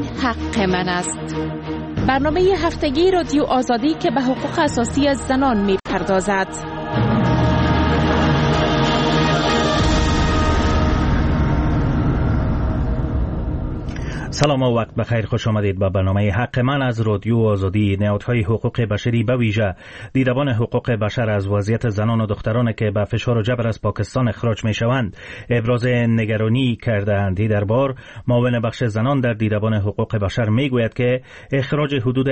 حق من است. برنامه هفتگی رادیو آزادی که به حقوق اساسی زنان می‌پردازد. سلام و وقت بخیر، خوش آمدید به برنامه حق من از رادیو آزادی. نهادهای حقوق بشری به ویژه دیدبان حقوق بشر از وضعیت زنان و دختران که به فشار و جبر از پاکستان اخراج می شوند ابراز نگرانی کردند. در بار معاون بخش زنان در دیدبان حقوق بشر می گوید که اخراج حدود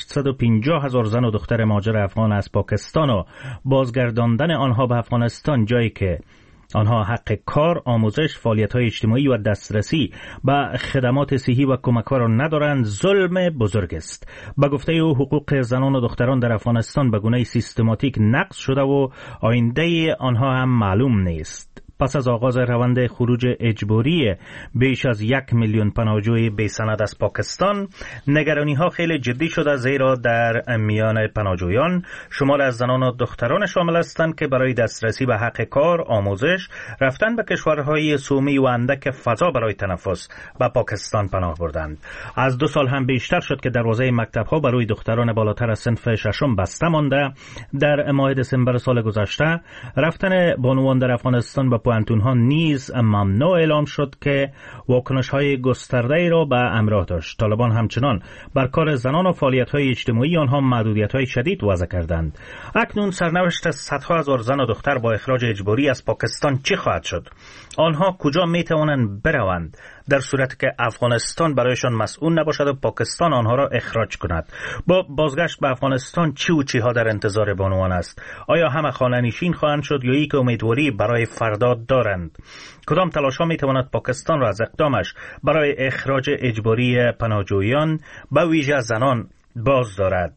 850,000 زن و دختر مهاجر افغان از پاکستان و بازگرداندن آنها به افغانستان، جایی که آنها حق کار، آموزش، فعالیت‌های اجتماعی و دسترسی به خدمات صحی و کمک‌ها را ندارند، ظلم بزرگ است. به گفته او حقوق زنان و دختران در افغانستان به گونه سیستماتیک نقض شده و آینده آنها هم معلوم نیست. پس از آغاز روند خروج اجباری بیش از 1,000,000 پناهجوی بی‌سند از پاکستان، نگرانی‌ها خیلی جدی شده، زیرا در میان پناهجویان شمار از زنان و دختران شامل هستند که برای دسترسی به حق کار، آموزش، رفتن به کشورهای سومی و اندک فضا برای تنفس به پاکستان پناه بردند. از 2 سال هم بیشتر شد که دروازه مکتب‌ها برای دختران بالاتر از صنف ششم بسته مانده. در ماه دسامبر سال گذشته رفتن بانوان در افغانستان به پوانتون‌ها نیز ممنوع اعلام شد که واکنش‌های گسترده‌ای را به همراه داشت. طالبان همچنان بر کار زنان و فعالیت‌های اجتماعی آنها محدودیت‌های شدید وضع کردند. اکنون سرنوشت صدها هزار زن و دختر با اخراج اجباری از پاکستان چی خواهد شد؟ آنها کجا می‌توانند بروند در صورتی که افغانستان برایشان مسئول نباشد و پاکستان آنها را اخراج کند؟ با بازگشت به افغانستان چی و چیها در انتظار بانوان است؟ آیا همه خانه‌نشین خواهند شد یا یک امیدواری برای فردا دارند؟ کدام تلاش‌ها می‌تواند پاکستان را از اقدامش برای اخراج اجباری پناهجویان به ویژه زنان باز دارد؟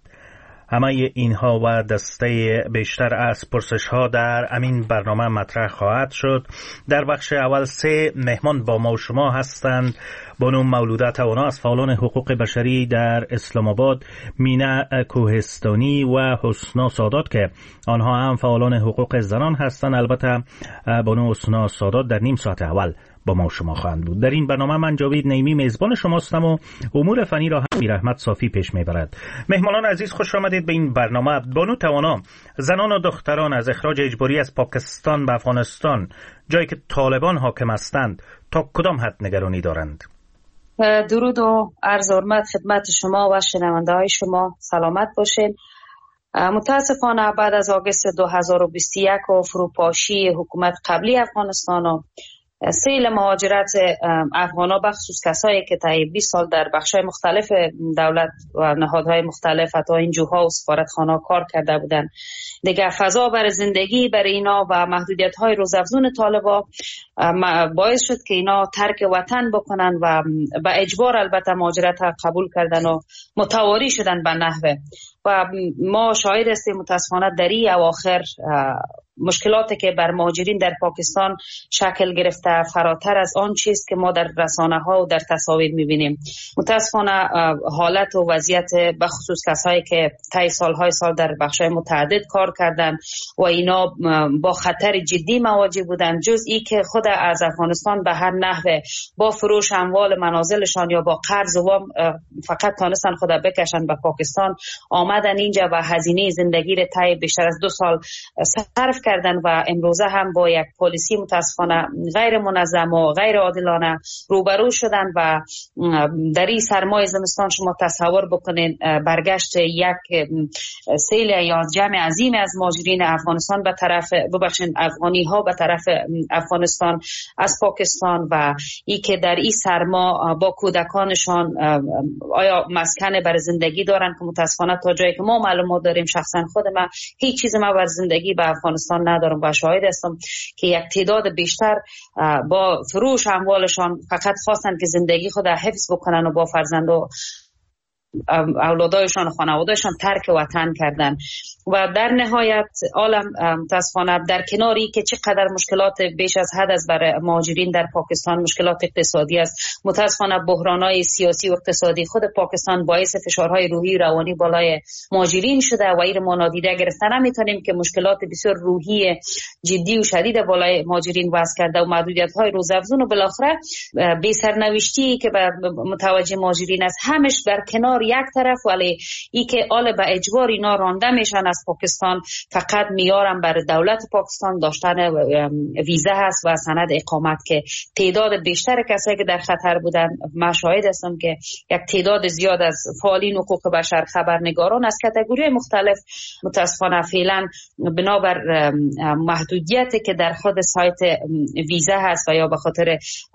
همه اینها و دسته بیشتر از پرسش‌ها در امین برنامه مطرح خواهد شد. در بخش اول 3 مهمان با ما و شما هستند: بانو مولوده توانا از فعالان حقوق بشری در اسلام آباد، مینا کوهستانی و حسنا سادات که آنها هم فعالان حقوق زنان هستند. البته بانو حسنا سادات در نیم ساعت اول با ما و شما خواهند بود. در این برنامه من جاوید نعیمی میزبان شما هستم و امور فنی را هم رحمت صافی پیش میبرد. مهمانان عزیز، خوش آمدید به این برنامه. بانو توانا، زنان و دختران از اخراج اجباری از پاکستان به افغانستان، جایی که طالبان حاکم هستند، تا کدام حد نگرانی دارند؟ درود و عرض حرمت خدمت شما و شنونده های شما. سلامت باشین. متاسفانه بعد از آگوست 2021 و فروپاشی حکومت قبلی افغانستان و سیل مهاجرت افغانا، بخصوص کسایی که تا 20 سال در بخش‌های مختلف دولت و نهادهای مختلف حتی انجوها و سفارتخانه‌ها کار کرده بودن، دیگه فضا برای زندگی برای اینا و محدودیت‌های روزافزون طالبا باعث شد که اینا ترک وطن بکنن و به اجبار البته مهاجرت قبول کردن و متواری شدن به نحوه. و ما شاهد هستیم متاسفانه در این اواخر مشکلاتی که بر مهاجرین در پاکستان شکل گرفته فراتر از آن چیست که ما در رسانه‌ها و در تصاویر می‌بینیم. متاسفانه حالت و وضعیت بخصوص کسایی که طی سالهای سال در بخش‌های متعدد کار کردن و اینا با خطر جدی مواجه بودن، جز ای که خود از افغانستان به هر نحوه با فروش اموال منازلشان یا با قرض و وام فقط تانستن خود بکشن به پاکستان، آمدن اینجا و هزینه زندگی را طی بیشتر از 2 سال صرف کردن و امروزه هم با یک پالیسی متاسفانه غیر منظم و غیر عادلانه روبرو شدن و در این سرمای زمستان شما تصور بکنین برگشت یک سیل یا جمع عظیم از مهاجرین افغانستان به طرف افغانی ها به طرف افغانستان از پاکستان و ای که در این سرما با کودکانشان آیا مسکن برای زندگی دارن که متاسفانه تا جایی که ما معلومات داریم، شخصا خود من هیچ چیز ما برای زندگی به افغانستان ندارم و شاهد هستم که یک تعداد بیشتر با فروش اموالشان فقط خواستن که زندگی خود حفظ بکنن و با فرزند و اولادایشان و خانوادهشان ترک وطن کردن و در نهایت عالم متاسفانه در کناری که چقدر مشکلات بیش از حد است برای مهاجرین در پاکستان، مشکلات اقتصادی است، متاسفانه بحران‌های سیاسی و اقتصادی خود پاکستان باعث فشارهای روحی روانی بالای مهاجرین شده و این ما نادیده گرفتن نمیتونیم که مشکلات بسیار روحی جدی و شدید بالای مهاجرین وضع کرده و محدودیت‌های روزافزون و بالاخره بی سرنوشتی که متوجه مهاجرین است، همش در کنار یک طرف، ولی ای که آل به اجبار اینا رانده میشن از پاکستان فقط میارن بر دولت پاکستان داشتن ویزا هست و سند اقامت که تعداد بیشتر کسایی که در خطر بودن. من شاهد هستم که یک تعداد زیاد از فعالین حقوق بشر، خبرنگاران از کاتگوری مختلف متاسفانه فعلا بنابر محدودیتی که در خود سایت ویزا هست و یا به خاطر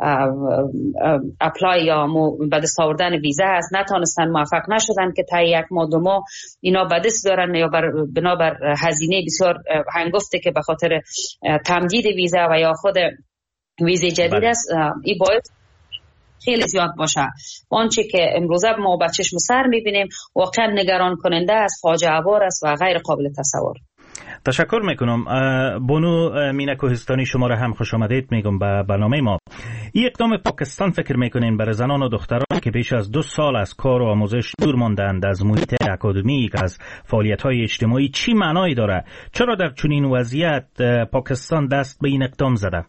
اپلای یا به دست آوردن ویزا هست نتونستن، موفق نشدن که تا یک ماه دو ماه اینا به دست بیارن یا بنابر هزینه بسیار هنگفته که به خاطر تمدید ویزا و یا خود ویزا جدید است، این باید خیلی زیاد باشه. آنچه که امروزه ما با چشم سر میبینیم واقعا نگران کننده است، فاجعه بار است و غیر قابل تصور. تشکر میکنم. بانو مینا کوهستانی، شما را هم خوش آمدید میگم به برنامه ما. این اقدام پاکستان فکر میکنین برای زنان و دختران که بیش از 2 سال از کار و آموزش دور ماندند از محیط اکادمیک، از فعالیت‌های اجتماعی، چی معنایی داره؟ چرا در چنین وضعیت پاکستان دست به این اقدام زده؟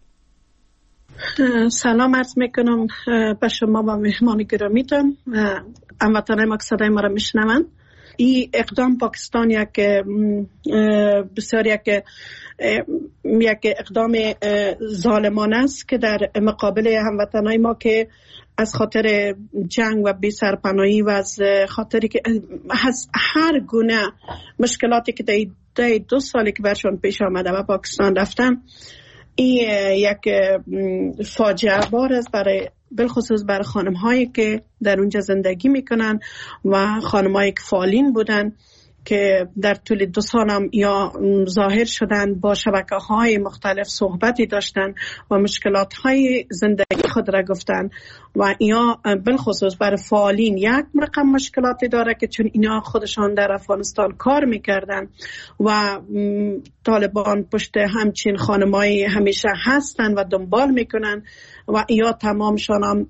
سلام عرض میکنم به شما و مهمان گرامیتان. هموطنان ما که صدای ما را میشنوند. این اقدام پاکستان بسیار یک اقدام ظالمانه است که در مقابل هموطنای ما که از خاطر جنگ و بی‌سرپناهی و از خاطری که هر گونه مشکلاتی که در 2 سالی که برشون پیش آمده و پاکستان رفتن، این یک فاجعه بار است برای بالخصوص برای خانم هایی که در اونجا زندگی میکنن و خانم هایی که فعالین بودن که در طول 2 سال هم یا ظاهر شدن، با شبکه های مختلف صحبتی داشتن و مشکلات های زندگی خود را گفتن و یا بالخصوص برای فعالین یک رقم مشکلاتی داره که چون اینا خودشان در افغانستان کار میکردن و طالبان پشت همچین خانمایی همیشه هستن و دنبال میکنن و یا تمامشان هم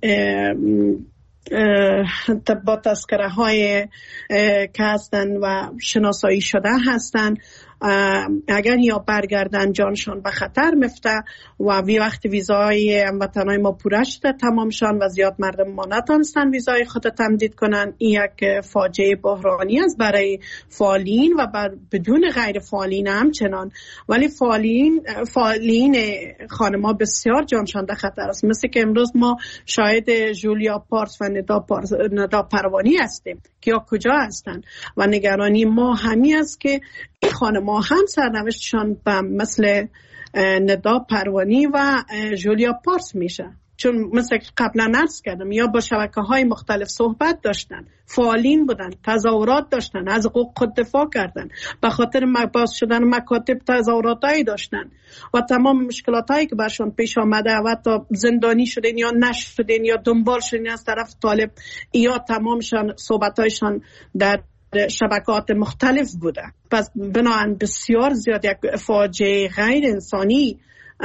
با تذکره های که هستن و شناسایی شده هستن، اگر یا برگردن جانشان به خطر میفته و وقتی ویزای هموطنای ما پوره شده تمامشان و زیاد مردم ما نتونستن ویزای خود تمدید کنن. این یک فاجعه بحرانی است برای فعالین و بدون غیر فعالین همچنان، ولی فعالین خانما بسیار جانشان در خطر است. مثل که امروز ما شاهد جولیا پارس و ندا پروانی هستیم که یا کجا هستن و نگرانی ما همین است که این خانم‌ها هم سرنوشتشان به مثل ندا پروانی و جولیا پارس میشه، چون مثل قبلا عرض کردم یا با شبکه‌های مختلف صحبت داشتن، فعالین بودن، تظاهرات داشتن، از حقوق خود دفاع کردن، به خاطر باز شدن مکاتب تظاهراتایی داشتن و تمام مشکلاتایی که برشون پیش آمده و تا زندانی شدن یا نشدن یا دنبال شدن از طرف طالب یا تمامشان صحبتایشان در شبکات مختلف بوده. پس بنابراین بسیار زیاد یک فاجعه غیر انسانی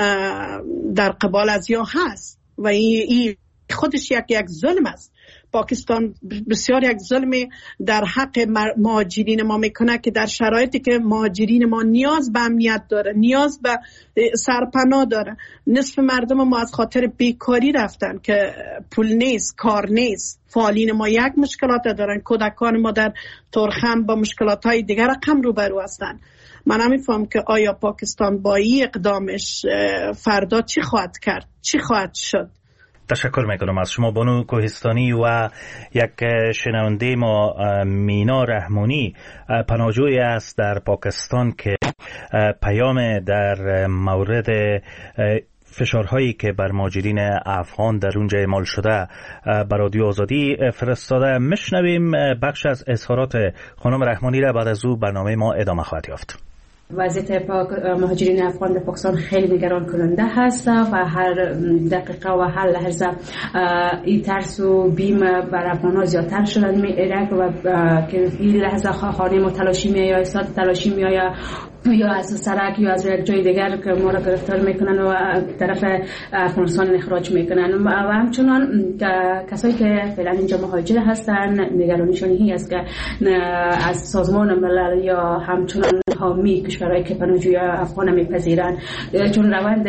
در قبال از یا هست و این خودش یک ظلم است. پاکستان بسیار یک ظلم در حق مهاجرین ما میکنه که در شرایطی که مهاجرین ما نیاز به امنیت داره، نیاز به سرپناه داره. نصف مردم ما از خاطر بیکاری رفتن که پول نیست، کار نیست. فعالین ما یک مشکلات دارن، کودکان ما در ترخم با مشکلات های دیگر رقم روبرو هستن. من نمیفهم که آیا پاکستان با این اقدامش فردا چی خواهد کرد، چی خواهد شد. تشکر میکنم از شما بانو کوهستانی. و یک شنونده ما مینا رحمانی پناهجویی است در پاکستان که پیام در مورد فشارهایی که بر مهاجرین افغان در اونجا اعمال شده بر رادیو آزادی فرستاده. میشنویم بخش از اظهارات خانم رحمانی را، بعد از او برنامه ما ادامه خواهد یافت. وضعیت مهاجرین افغان در پاکستان خیلی نگران کننده هست و هر دقیقه و هر لحظه این ترس و بیم بر افغان‌ها زیادتر شدن میره و که این لحظه خانه ما تلاشی میآید، استاد تلاشی میآید یا از سرک یا از یک جای دیگر که ما را گرفتار میکنن و طرف افغانستان اخراج میکنن و همچنان کسایی که فعلا اینجا مهاجر هستن نگرانیشون این است که از سازمان ملل یا همچنان حامی کشورهایی که پناهجوی افغان میپذیرن چون روند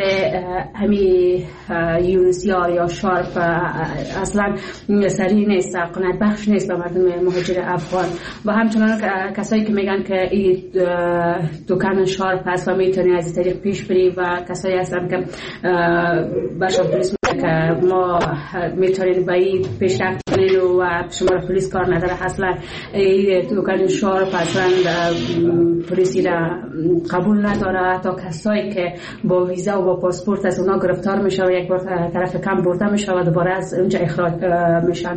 همی یونسیار یا شارپ اصلا سریع نیست، قناعت بخش نیست به مردم مهاجر افغان و همچنان کسایی که میگن که این دکان شارپ هست و میتونی از این طریق پیش بری و کسایی هستن که برشان پولیس میگه که ما میتونیم به این پیشرفت کنین و شما را پولیس کار نداره. اصلا این دکان شارپ اصلا پولیسی را قبول نداره. تا کسایی که با ویزا و با پاسپورت از اونا گرفتار میشه و یک بار طرف کم برده میشه و دوباره از اونجا اخراج میشن.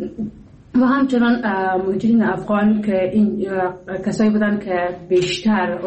و همچنان مهاجرین افغان که این کسایی بودن که بیشتر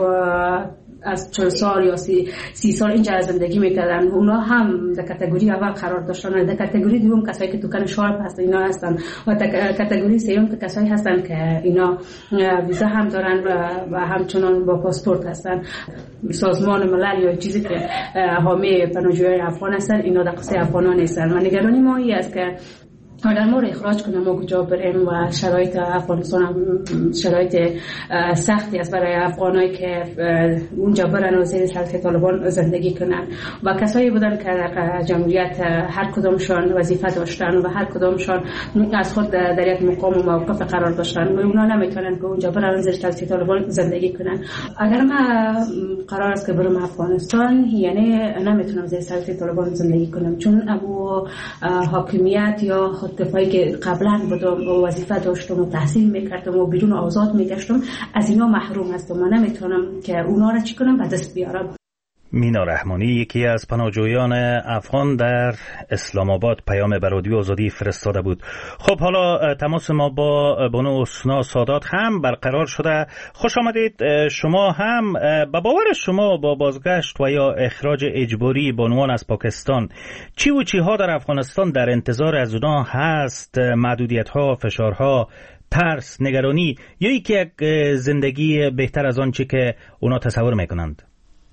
از 40 سال یا 30 سال اینجا زندگی میکردن اونا هم در کاتگوری اول قرار داشتن. در کاتگوری دوم کسایی که دکان شارپ هستن اینا هستن و در کاتگوری سوم که کسایی هستن که اینا ویزا هم دارن و همچنان با پاسپورت هستن. سازمان ملل یا چیزی که حامی پناهجویان افغان هستن اینا در قصه افغانان نیستن و نگرانی ما این است که اگر ما رو اخراج کنیم ما کجا بریم و شرایط افغانستان هم شرایط سختی است برای افغانایی که اونجا برن و زیر سلطه طالبان زندگی کنن و کسایی بودن که در جمهوریت هر کدامشان وظیفه داشتن و هر کدامشان از خود در یک مقام و موقف قرار داشتن و اونا نمیتونن که اونجا برن زیر سلطه طالبان زندگی کنن. اگر ما قرار است که برم افغانستان یعنی نمیتونم زیر سلطه طالبان زندگی کنم چون ابو حاکمیت یا دفاعی که قبلا بودم و وظیفه داشتم و تحصیل میکردم و بیرون آزاد میگشتم از اینا محروم هستم و نمیتونم که اونا را چی کنم به دست بیارم. مینا رحمانی یکی از پناهجویان افغان در اسلام آباد پیام به رادیو آزادی فرستاده بود. خب حالا تماس ما با بانو حسنا سادات هم برقرار شده. خوش آمدید. شما هم به باور شما با بازگشت و یا اخراج اجباری بانوان از پاکستان چی و چی ها در افغانستان در انتظار از اونا هست؟ محدودیت ها، فشارها، ترس، نگرانی یا یک زندگی بهتر از آن چی که اونا تصور میکنند؟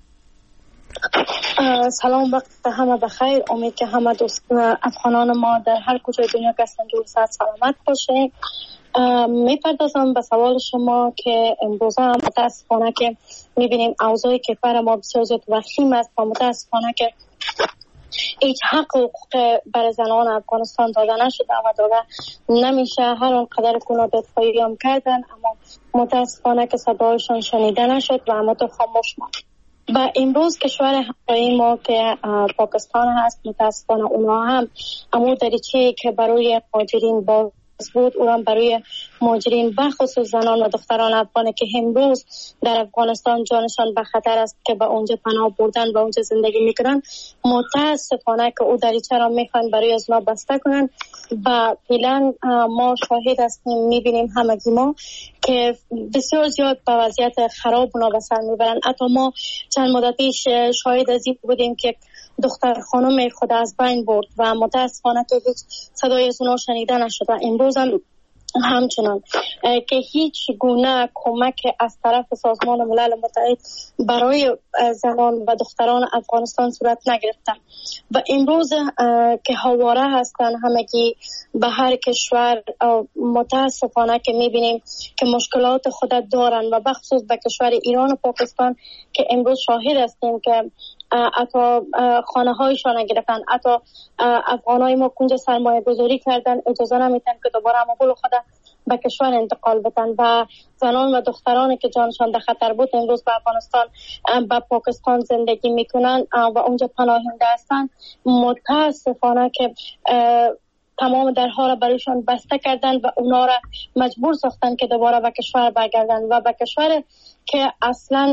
سلام، وقت همه بخیر. امید که همه افغانان ما در هر کجای دنیا که هستن جور صحت سلامت باشه. میپردازم به سوال شما که امروز هم متاسفانه که میبینیم اوضاع کشور ما بسیار زیاد وخیم است و متاسفانه که هیچ حق و حقوق بر زنان افغانستان داده نشده و داده نمیشه. هر آنقدر که اونا دفاعی هم کردن اما متاسفانه که صدایشان شنیده نشد و اما تو خاموش ماند. و امروز کشور همسایه ما که پاکستان هست متاسفانه اونا هم اما دریچه‌ای که برای مهاجرین باز بود او هم برای مهاجرین بخصوص زنان و دختران افغانی که امروز در افغانستان جانشان به خطر است که به اونجا پناه بردن و اونجا زندگی میکنن متاسفانه که او دریچه را میخوان برای از ما بسته کنن و فعلا ما شاهد هستیم میبینیم همگی ما که بسیار زیاد به وضعیت خراب اونا به سر میبرن. حتی ما چند مدت پیش شاهد از این بودیم که دختر خانم خود از بین برد و متاسفانه که هیچ صدای از اونا شنیده نشد و امروز هم همچنان که هیچ گونه کمک از طرف سازمان ملل متحد برای زنان و دختران افغانستان صورت نگرفته و امروز که حواره هستن همگی به هر کشور متاسفانه که میبینیم که مشکلات خود دارن و بخصوص به کشور ایران و پاکستان که امروز شاهد هستیم که حتی خانه هایشان نگرفتن، حتی افغانای ما کنج سرمایه گذاری کردن اجازه نمیتن که دوباره مقبول خود به کشور انتقال بدن و زنان و دخترانی که جانشان در خطر بود امروز به افغانستان به پاکستان زندگی میکنن و اونجا پناهنده هستن. متاسفانه که تمام درها را برایشان بسته کردن و اونا را مجبور ساختن که دوباره به کشور برگردن و به کشور که اصلا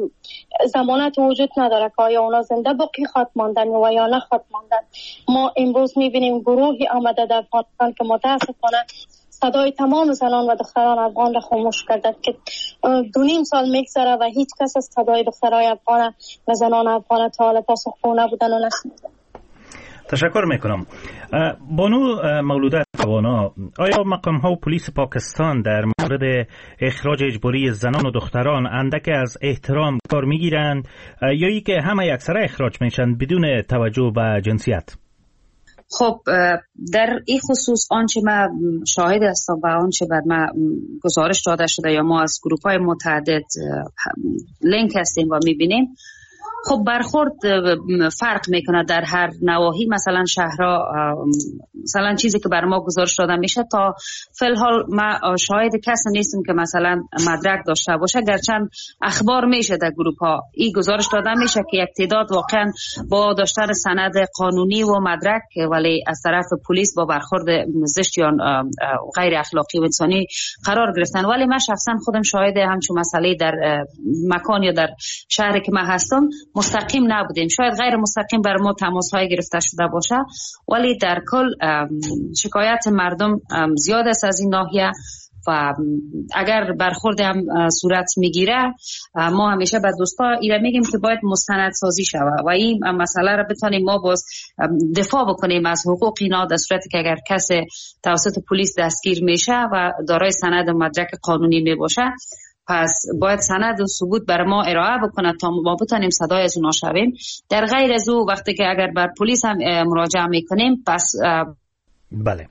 ضمانت وجود نداره که آیا اونا زنده باقی خواهد ماندن و یا نخواهد ماندن. ما امروز میبینیم گروهی آمده در افغانستان که متاسفانه صدای تمام زنان و دختران افغان را خاموش کردند که 2.5 سال میگذره و هیچ کس از صدای دخترای افغان و زنان افغان تا حالا پاسخگو نبودن و نشنیدن. تشکر میکنم. بانو مولوده توانا، آیا مقام ها و پلیس پاکستان در مورد اخراج اجباری زنان و دختران اندک از احترام کار میگیرند یا ای که همه اکثر اخراج میشن بدون توجه به جنسیت؟ خب در این خصوص آنچه ما شاهد هستم و آنچه بعد ما گزارش داده شده یا ما از گروپ های متعدد لینک هستیم و میبینیم، خب برخورد فرق میکنه در هر نواحی. مثلا شهرها، مثلا چیزی که بر ما گزارش داده میشه تا فی الحال ما شاهد کسی نیستیم که مثلا مدرک داشته باشه، گرچند اخبار میشه در گروپ ها این گزارش داده میشه که یک تعداد واقعا با داشتن سند قانونی و مدرک ولی از طرف پلیس با برخورد زشت یا غیر اخلاقی و انسانی قرار گرفتن. ولی من شخصا خودم شاهد همچون مسئله در مکان یا در شهری که من هستم مستقیم نبودیم. شاید غیر مستقیم بر ما تماس های گرفته شده باشه، ولی در کل شکایت مردم زیاد است از این ناحیه و اگر برخورد هم صورت میگیره ما همیشه به دوستا ایره میگیم که باید مستند سازی شود و این مسئله را بتونیم ما باز دفاع بکنیم از حقوق اینا، در صورتی که اگر کسی توسط پلیس دستگیر میشه و دارای سند و مدرک قانونی میباشه، پس باید سند و ثبوت بر ما ارائه بکنه تا ما بتونیم صدای از اونا شویم. در غیر از او وقتی که اگر بر پلیس هم مراجعه میکنیم پس بله.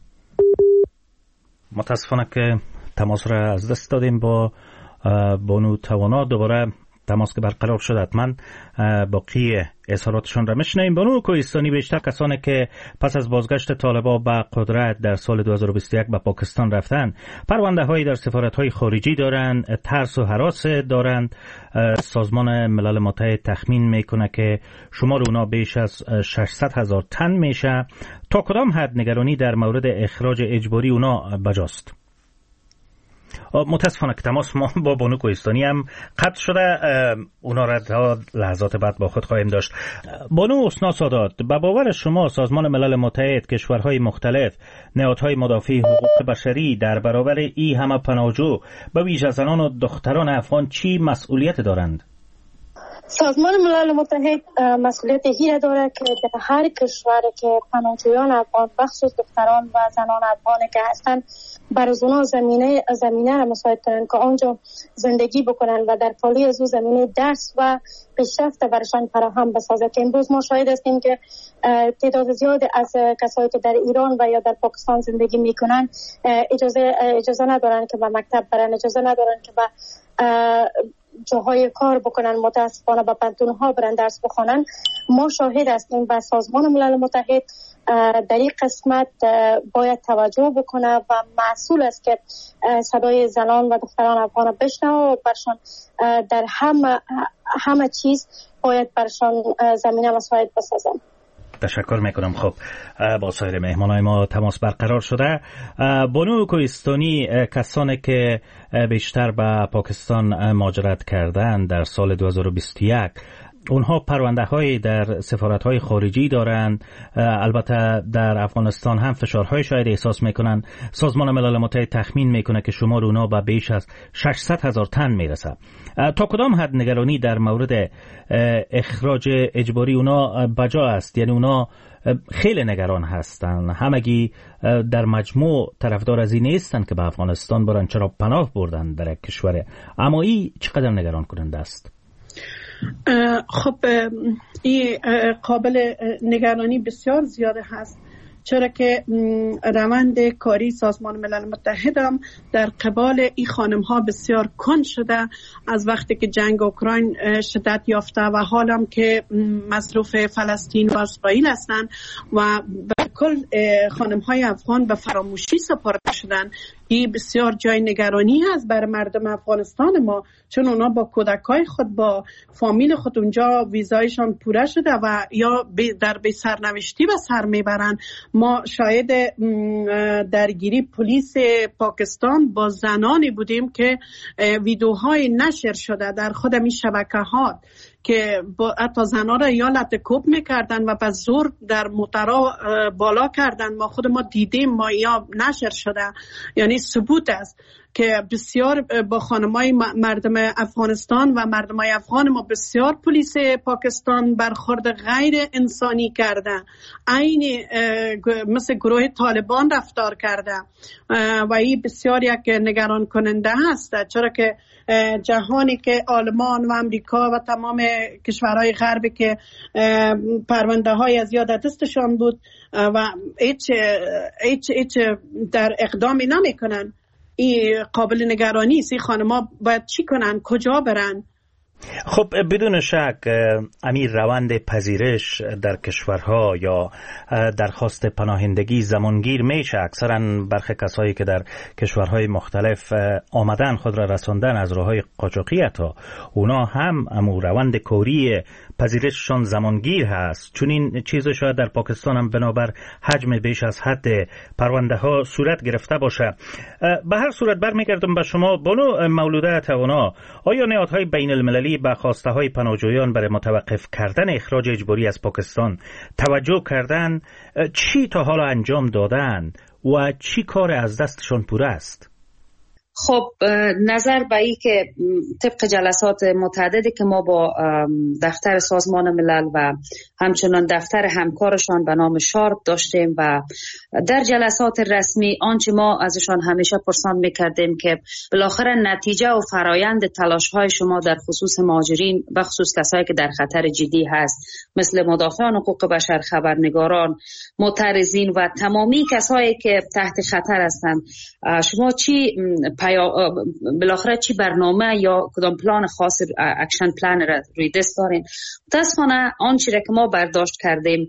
متاسفانه که تماس را از دست دادیم با بانو توانا. دوباره تماس که برقرار شد حتما باقی اظهاراتشون را میشنویم. بانو کوهستانی، بیشتر کسانی که پس از بازگشت طالبان به قدرت در سال 2021 به پاکستان رفتن پرونده هایی در سفارت های خارجی دارند، ترس و هراس دارند. سازمان ملل متحد تخمین میکنه که شمار اونا بیش از 600,000 تن میشه. تا کدام حد نگرانی در مورد اخراج اجباری اونا بجاست؟ متاسفانه که تماس ما با بانو کوهستانی هم قطع شده، اونا را تا لحظات بعد با خود خواهیم داشت. بانو حسنا سادات، به باور شما سازمان ملل متحد، کشورهای مختلف، نهادهای مدافع حقوق بشری در برابر این همه پناهجو به ویژه زنان و دختران افغان چی مسئولیت دارند؟ سازمان ملل متحد مسئولیت هی داره که در هر کشوری که پناهجویان افغان بخصوص دختران و زنان افغانی که هستن برای اونا زمینه را مساعد کنن که آنجا زندگی بکنن و در پالی از او زمینه درس و پیشرفت برشان فراهم بسازه. که امروز ما شاهد هستیم که تعداد زیاد از کسایی که در ایران و یا در پاکستان زندگی میکنن اجازه ندارن که به مکتب برن، اجازه ندارن که به جاهای کار بکنن، متاسفانه به پنتونها برن درس بخونن. ما شاهد هستیم و سازمان ملل متحد در این قسمت باید توجه بکنه و مسئول است که صدای زنان و دختران افغان بشنوه و برشان در همه چیز باید برشان زمینه مساعد بسازن. تشکر میکنم. خب با سایر مهمانای ما تماس برقرار شده. بانو کوهستانی، کسانی که بیشتر به پاکستان مهاجرت کردن در سال 2021 اونها پرونده های در سفارت های خارجی دارند. البته در افغانستان هم فشارهای شاید احساس میکنن. سازمان ملل متحد تخمین میکنه که شمار اونا به بیش از 600,000 تن میرسه. تا کدام حد نگرانی در مورد اخراج اجباری اونا بجا است؟ یعنی اونا خیلی نگران هستن، همگی در مجموع طرفدار از این نیستن که به افغانستان برن، چرا پناه بردن در یک کشوره، اما این چقدر نگران کننده است؟ خب این قابل نگرانی بسیار زیاده هست، چرا که روند کاری سازمان ملل متحد هم در قبال این خانم ها بسیار کند شده از وقتی که جنگ اوکراین شدت یافته و حالم که مصروف فلسطین و اسرائیل هستند و به کل خانم های افغان به فراموشی سپرده شدن. این بسیار جای نگرانی هست برای مردم افغانستان ما، چون اونا با کودکای خود با فامیل خود اونجا ویزایشان پوره شده و یا در بی سرنوشتی و سر میبرن. ما شاید درگیری پلیس پاکستان با زنانی بودیم که ویدیوهای نشر شده در خود این شبکه‌ها که حتی زنان را یا لطکوب میکردن و به زور در موترها بالا کردن. ما خود ما دیدیم، ما یا نشر شده، یعنی ثبوت است که بسیار با خانمای مردم افغانستان و مردمای افغان ما بسیار پلیس پاکستان برخورد غیر انسانی کرده، عین مثل گروه طالبان رفتار کرده و این بسیار یک نگران کننده هست، چرا که جهانی که آلمان و امریکا و تمام کشورهای غربی که پرونده های از یاد دستشان بود و هیچ در اقدامی نمی کنن، این قابل نگرانی است. این خانم‌ها باید چی کنن؟ کجا برن؟ خب بدون شک امیر روند پذیرش در کشورها یا درخواست پناهندگی زمانگیر میشه. اکثرا برخی کسایی که در کشورهای مختلف آمدن خود را رساندن از راههای قاچاقی، تا اونا هم روند کوری پذیرششان زمانگیر هست. چون این چیز شاید در پاکستان هم بنابر حجم بیش از حد پرونده ها صورت گرفته باشه. به هر صورت برمیگردم به شما بانو مولوده توانا، آیا نهادهای بین المللی به خواسته های پناهجویان برای متوقف کردن اخراج اجباری از پاکستان توجه کردن؟ چی تا حالا انجام دادن و چی کار از دستشان پوره است؟ خب نظر به این که طبق جلسات متعددی که ما با دفتر سازمان ملل و همچنان دفتر همکارشان به نام شارپ داشتیم و در جلسات رسمی آنچه ما ازشان همیشه پرسان میکردیم که بالاخره نتیجه و فرایند تلاش‌های شما در خصوص مهاجرین، به خصوص کسایی که در خطر جدی هست مثل مدافعان حقوق بشر، خبرنگاران، معترضین و تمامی کسایی که تحت خطر هستند، شما چی بالاخره چی برنامه یا کدام پلان خاص، اکشن پلان را روی دست دارین؟ متاسفانه آنچه را که ما برداشت کردیم،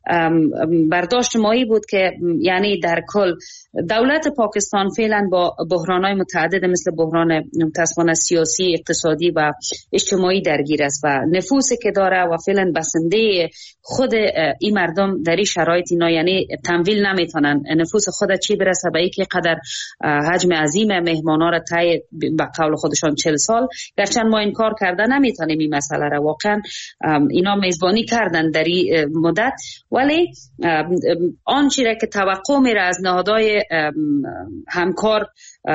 برداشت مایی بود که یعنی در کل دولت پاکستان فعلا با بحران‌های متعدد مثل بحران متاسفانه سیاسی، اقتصادی و اجتماعی درگیر است و نفوذی که داره و فعلا بسنده خود این مردم در این شرایط اینا، یعنی تمویل نمیتونن نفوذ خود چی برسه به اینکه قدر حجم عظیم مهمانا را طی به قول خودشان 40 سال، گرچه ما این کار کردن نمیتونیم این مسئله را، واقعا اینا میزبانی کردن در این مدت، ولی آنچه را که توقع میره از نهادهای همکار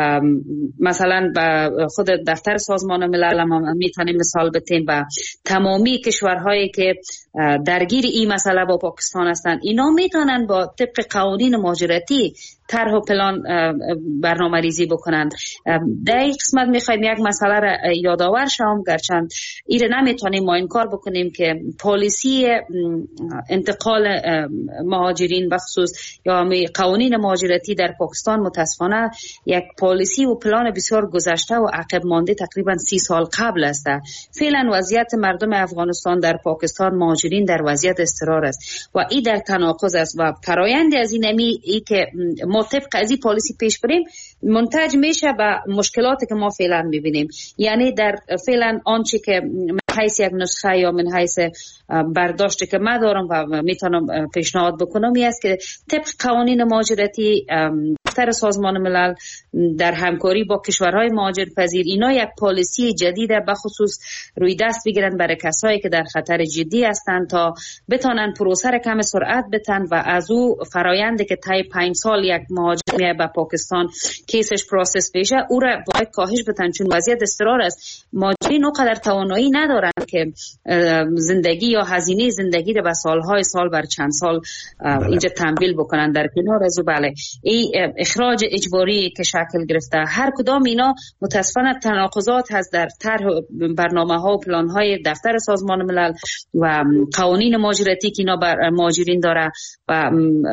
مثلا به خود دفتر سازمان ملل هم میتونیم مثال بتیم و تمامی کشورهایی که درگیر این مسئله با پاکستان هستند، اینا میتونن با طبق قوانین مهاجرتی طرح و پلان برنامه ریزی بکنند. در این قسمت میخوایم یک مسئله را یادآور شوم، گرچند ایره نمیتونیم ما این کار بکنیم که پالیسی انتقال مهاجرین بخصوص یا قوانین مهاجرتی در پاکستان متاسفانه یک پالیسی و پلان بسیار گذشته و عقب مانده تقریبا 30 سال قبل است. فعلا وضعیت مردم افغانستان در پاکستان، مهاجرین در وضعیت اضطرار است و این در تناقض است و فرایند از این که ما طبق از این پالیسی پیش بریم منتج میشه به مشکلاتی که ما فعلا میبینیم. یعنی در فعلا آنچه که من حیث یک نسخه یا من حیث برداشتی که من دارم و میتونم پیشنهاد بکنم این است که طبق قوانین مهاجرتی دفتر سازمان ملل در همکاری با کشورهای مهاجر پذیر اینا یک پالیسی جدید به خصوص روی دست بگیرن برای کسایی که در خطر جدی هستند تا بتونن پروسه را کم سرعت بدن و از او فرایندی که طی 5 سال یک مهاجر میاد به پاکستان کیسش پروسس بشه او را باید کاهش بدن، چون وضعیت اضطرار است. مهاجرین اونقدر توانایی ندارن که زندگی یا هزینه زندگی را به سالهای سال بر چند سال اینجا تمویل بکنن. در کنار از بله این اخراج اجباری که شکل گرفته، هر کدام اینا متاسفانه تناقضات هست در طرح برنامه‌ها و پلان‌های دفتر سازمان ملل و قوانین مهاجرتی که اینا بر مهاجرین داره و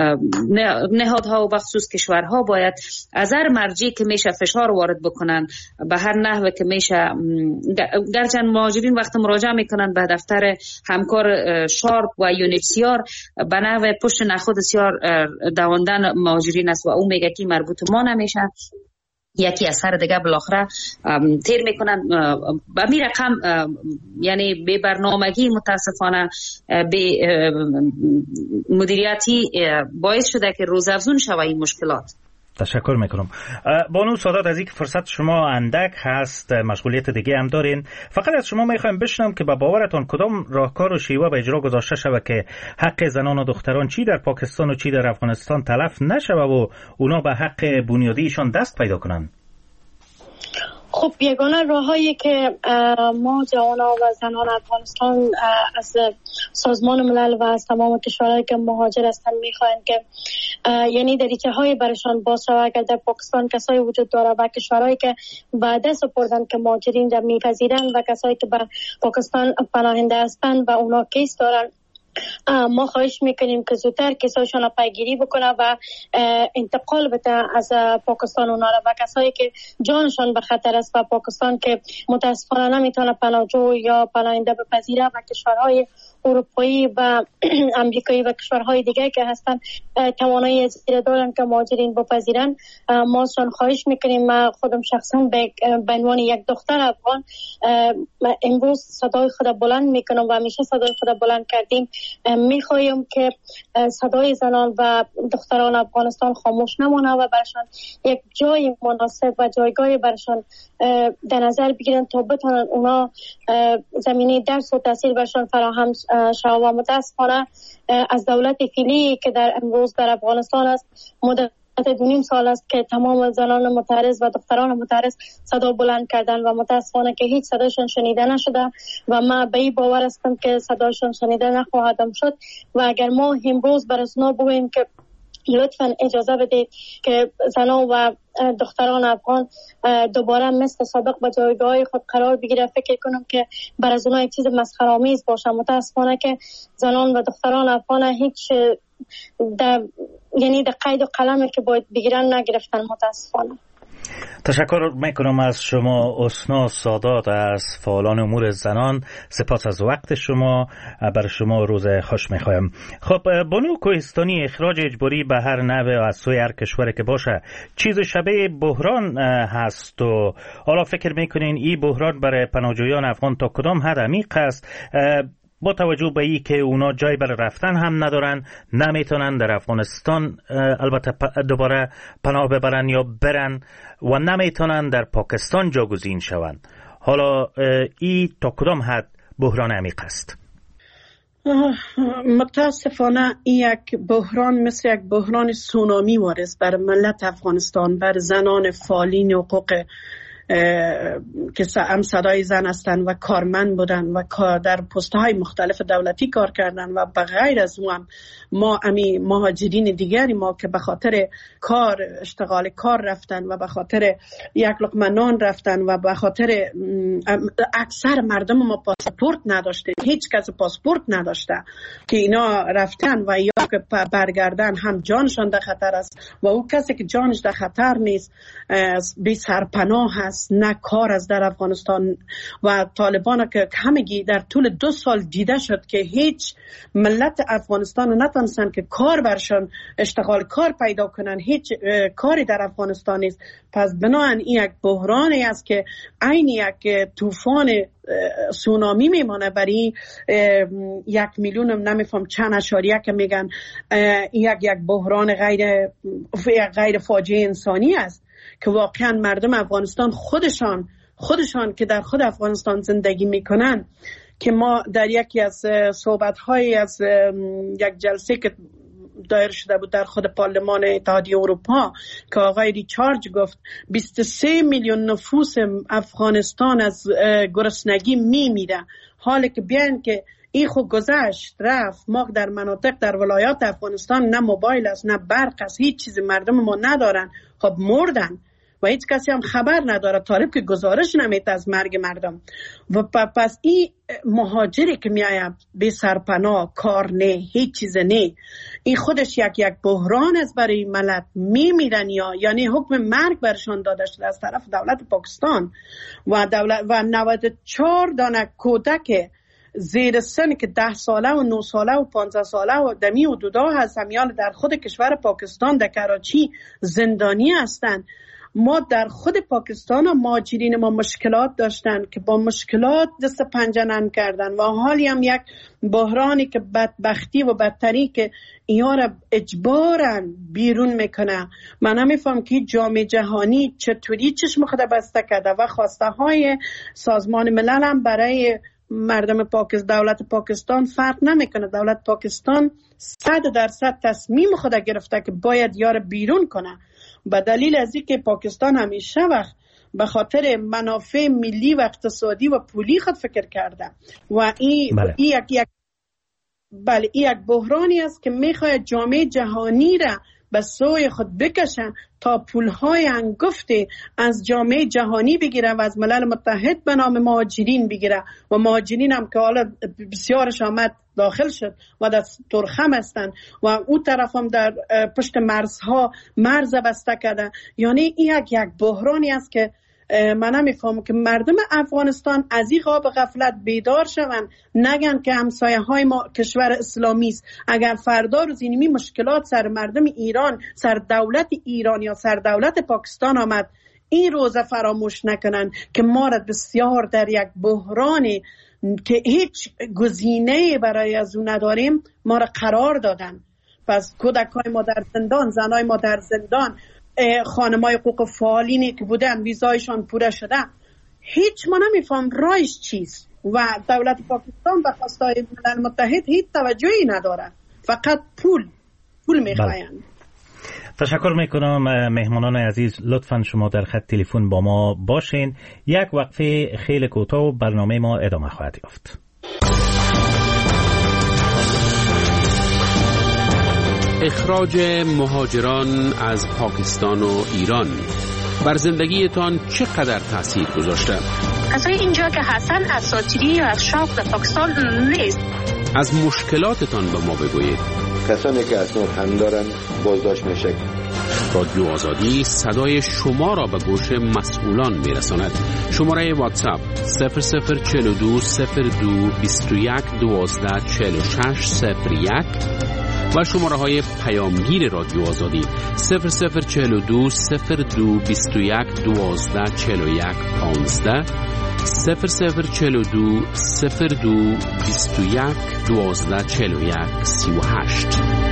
نهادها و بخصوص کشورها باید از هر مرجعی که میشه فشار وارد بکنن به هر نحوه که میشه. گرچه مهاجرین وقت مراجعه میکنن به دفتر همکار شارپ و یونیسیار به نحوه پشت نخود سیار دواندن مهاجرین است و اون میگه که مربوط ما نمیشه، یکی از سر دیگه بالاخره تیر میکنن. به می رقم یعنی به برنامگی متاسفانه به مدیریتی باعث شده که روزافزون شوه این مشکلات. تشکر میکنم. بانو سادات، از اینکه فرصت شما اندک هست، مشغولیت دیگه هم دارین، فقط از شما میخوایم بشنوم که با باورتان کدام راهکار و شیوه به اجرا گذاشته شود که حق زنان و دختران چی در پاکستان و چی در افغانستان تلف نشود و اونا به حق بنیادیشان دست پیدا کنن؟ خب یگانه راهایی که ما جوانان و زنان افغانستان از سازمان ملل و از تمام کشورهایی که مهاجر هستند میخواهند که یعنی دریچه های برشان باز شود. اگر در پاکستان کسایی وجود داره و کشورهایی که بعد سپردن که مهاجرین را میپذیرند و کسایی که به پاکستان پناهنده هستند و اونا کیس دارن، ما خواهش میکنیم که زودتر کسایشان را پیگیری بکنه و انتقال بده از پاکستان اونا را، و کسایی که جانشان به خطر است و پاکستان که متاسفانه نمیتونه پناهجو یا پناهنده بپذیره و کشورهای اروپایی و امریکایی و کشورهای دیگه که هستن توانایی زیر دارن که مهاجرین بپذیرن، ما شان خواهش میکنیم. من خودم شخصا به عنوان یک دختر افغان امروز صدای خود بلند میکنم و همیشه صدای خود بلند کردیم. میخوایم که صدای زنان و دختران افغانستان خاموش نمونه و برشان یک جای مناسب و جایگاه برشان در نظر بگیرن تا بتونن اونا زمینه درس و تحصیل برشان فراهم شود. و متاسفانه از دولت فعلی که در امروز در افغانستان است مدت 2.5 سال است که تمام زنان متعرض و دختران متعرض صدا بلند کردن و متاسفانه که هیچ صداشون شنیده نشده و من به این باور هستم که صداشون شنیده نخواهد شد. و اگر ما امروز برسنا بگوییم که لطفاً اجازه بدید که زنان و دختران افغان دوباره مثل سابق با جایگاه خود قرار بگیره، فکر کنم که برای از اونها یک چیز مسخره‌آمیز باشه. متاسفانه که زنان و دختران افغان هیچ یعنی در قید و قلمی که باید بگیرن نگرفتن متاسفانه. تشکر میکنم از شما اسنا سادات از فعالان امور زنان. سپاس از وقت شما. برای شما روز خوش میخوایم. خب بانو کوهستانی، اخراج اجباری به هر نوع از سوی هر کشوری که باشه چیز شبیه بحران هست و حالا فکر میکنین این بحران برای پناهجویان افغان تا کدام حد عمیق است، با توجه به این که اونا جای برای رفتن هم ندارن، نمیتونن در افغانستان البته دوباره پناه ببرن یا برن و نمیتونن در پاکستان جاگزین شوند. حالا این تا کدام حد بحران عمیق است؟ متاسفانه این یک بحران مثل یک بحران سونامی وارد بر ملت افغانستان، بر زنان فعالین حقوق که هم صدای زن هستن و کارمند بودن و در پست‌های مختلف دولتی کار کردن و بغیر از اون ما امی مهاجرین دیگری ما که به خاطر کار اشتغال کار رفتن و به خاطر یک لقمه نان رفتن و به خاطر اکثر مردم ما پاسپورت نداشته، هیچ کس پاسپورت نداشته که اینا رفتن و یا که برگردن هم جانشان در خطر است و او کسی که جانش در خطر نیست بی سرپناه هست، نه کار از در افغانستان. و طالبان که همگی در طول 2 سال دیده شد که هیچ ملت افغانستان رو نتونستن که کار برشان اشتغال کار پیدا کنن، هیچ کاری در افغانستان نیست. پس بنابراین این یک بحرانی است که عین یک طوفان سونامی میمانه برای 1 میلیون نمیفهم چند اشاریه که میگن یک بحران غیر فاجعه انسانی است که واقعا مردم افغانستان خودشان که در خود افغانستان زندگی میکنن، که ما در یکی از صحبت‌های از یک جلسه که دایر شده بود در خود پارلمان اتحادیه اروپا که آقای ریچارد گفت 23 میلیون نفوس افغانستان از گرسنگی میمیره، حالی که بیان که این خود گذشت رفت، ما در مناطق در ولایات افغانستان نه موبایل است نه برق است، هیچ چیز مردم ما ندارن، خب مردن و هیچ کسی هم خبر نداره، طالب که گزارش نمیده از مرگ مردم. و پس این مهاجری که میآید بی سرپناه، کار نه، هیچ چیز نه، این خودش یک بحران است برای ملت. میمیرن یعنی حکم مرگ برشان داده شده از طرف دولت پاکستان و 94 دانه کودک زیر سن که 10 ساله و 9 ساله و 15 ساله و دمی حدودا هست همیان در خود کشور پاکستان در کراچی زندانی هستند ما در خود پاکستان مهاجرین ما مشکلات داشتن که با مشکلات دست پنجه نرم کردن و حالی هم یک بحرانی که بدبختی و بدتری که اینا را اجباراً بیرون میکنه. من نمیفهم که جامعه جهانی چطوری چشم خود بسته کرده و خواسته های سازمان ملل هم برای مردم دولت پاکستان فرق نمیکنه. دولت پاکستان 100% تصمیم خود گرفته که باید یار بیرون کنه، به دلیل از اینکه پاکستان همیشه وقت به خاطر منافع ملی و اقتصادی و پولی خود فکر کرده و این یک بحرانی است که میخواد جامعه جهانی را به سوی خود بکشن تا پولهای انگفتی از جامعه جهانی بگیره و از ملل متحد به نام مهاجرین بگیره و مهاجرین هم که حالا بسیارش آمد داخل شد و در ترخم هستند و اون طرف هم در پشت مرزها مرز بسته کرده. یعنی این یک بحرانی است که من نمیفهمم که مردم افغانستان از این خواب غفلت بیدار شوند، نگن که همسایه های ما کشور اسلامی است. اگر فردا روز اینمی مشکلات سر مردم ایران، سر دولت ایران یا سر دولت پاکستان آمد، این روزه فراموش نکنن که ما را بسیار در یک بحرانی که هیچ گزینه برای از اون نداریم ما را قرار دادن. پس کودکای ما در زندان، زنای ما در زندان، خانمای حقوق فعالینی که بودن ویزایشان پوره شده، هیچ ما نمیفهم رایش چیست و دولت پاکستان به خواستای ملل متحد هیچ توجهی نداره، فقط پول میخواین. تشکر میکنم مهمانان عزیز، لطفا شما در خط تلفن با ما باشین. یک وقفه خیلی کوتاه و برنامه ما ادامه خواهد یافت. اخراج مهاجران از پاکستان و ایران بر زندگیتان چقدر تاثیر گذاشته؟ کسای اینجا که هستن اساطیری یا از شوق در پاکستان نیست. از مشکلاتتان به ما بگویید. کسانی که اسناد هم دارن بازداشت میشه. رادیو آزادی صدای شما را به گوش مسئولان میرساند. شماره واتساپ 0042 02 21 12 46 01 و شماره های پیامگیر رادیو آزادی 0042 02 21 12 41 15 0042 02 21 12 41 38.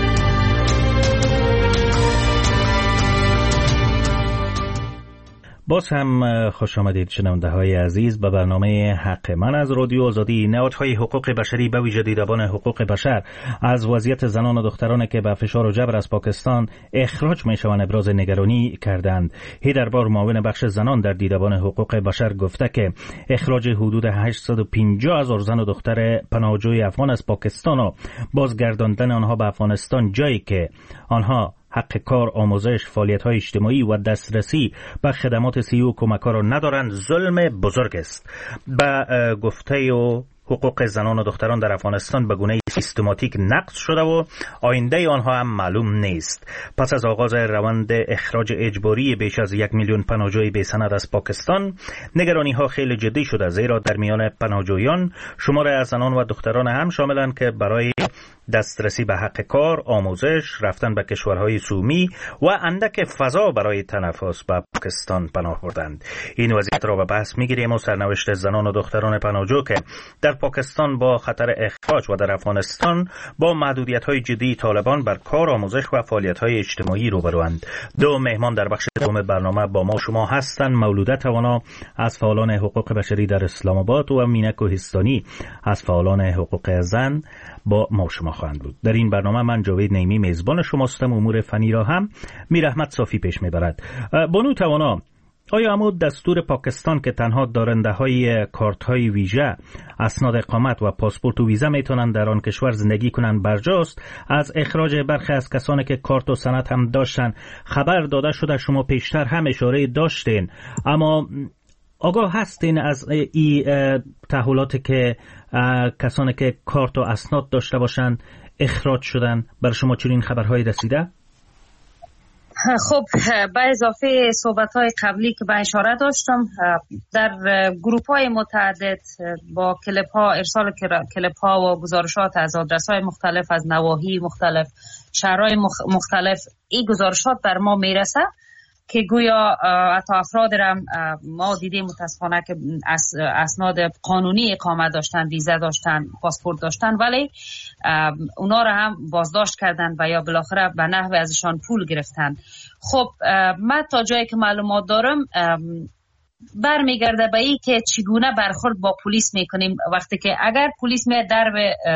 باز هم خوش آمدید شنونده های عزیز به برنامه حق من از رادیو آزادی. نهادهای حقوق بشری به ویژه دیدبان حقوق بشر از وضعیت زنان و دختران که به فشار و جبر از پاکستان اخراج می شوند ابراز نگرانی کردند. هیدربار معاون بخش زنان در دیدبان حقوق بشر گفته که اخراج حدود 850,000 زن و دختر پناهجوی افغان از پاکستان و بازگرداندن آنها به افغانستان، جایی که آنها حق کار، آموزش، فعالیت‌های اجتماعی و دسترسی به خدمات صحی و کمک‌ها را ندارند، ظلم بزرگ است. به گفته و حقوق زنان و دختران در افغانستان به گونه سیستماتیک نقض شده و آینده آنها هم معلوم نیست. پس از آغاز روند اخراج اجباری بیش از 1 میلیون پناهجوی بی سند از پاکستان، نگرانی ها خیلی جدی شده، زیرا در میان پناهجویان شماری از زنان و دختران هم شاملند که برای دسترسی به حق کار، آموزش، رفتن به کشورهای سومی و اندک فضا برای تنفس به پاکستان پناه بردند. این وضعیت را به بحث می‌گیریم و سرنوشت زنان و دختران پناهجو که در پاکستان با خطر اخراج و در افغانستان با محدودیت‌های جدی طالبان بر کار، آموزش و فعالیت‌های اجتماعی روبروند. دو مهمان در بخش دوم برنامه با ما شما هستند. مولوده توانا از فعالان حقوق بشری در اسلام آباد و مینه کوهستانی از فعالان حقوق زن با ما شما خواهند بود. در این برنامه من جاوید نیمی میزبان شماستم. امور فنی را هم میر احمد صافی پیش میبرد. بانو توانا، آیا امو دستور پاکستان که تنها دارنده های کارت های ویژه، اسناد اقامت و پاسپورت و ویزا میتونن در آن کشور زندگی کنن برجاست؟ از اخراج برخی از کسانی که کارت و سند هم داشتن خبر داده شده، شما پیشتر هم اشاره داشتین، اما آگاه هستین از این تحولاتی که کسانی که کارت و اسناد داشته باشن اخراج شدن؟ بر شما چنین خبرهایی رسیده؟ خب، به اضافه صحبت‌های قبلی که به اشاره داشتم، در گروه‌های متعدد با کلیپ‌ها، ارسال کلیپ‌ها و گزارشات از آدرس‌های مختلف از نواحی مختلف، شهرهای مختلف، این گزارشات بر ما میرسه که گویا حتی افراد را ما دیدیم متاسفانه که اسناد قانونی اقامت داشتن، ویزا داشتن، پاسپورت داشتن، ولی اونا را هم بازداشت کردن و یا بالاخره به نحوی ازشان پول گرفتن. خب من تا جایی که معلومات دارم برمیگرده به این که چگونه برخورد با پلیس میکنیم وقتی که اگر پلیس میاد در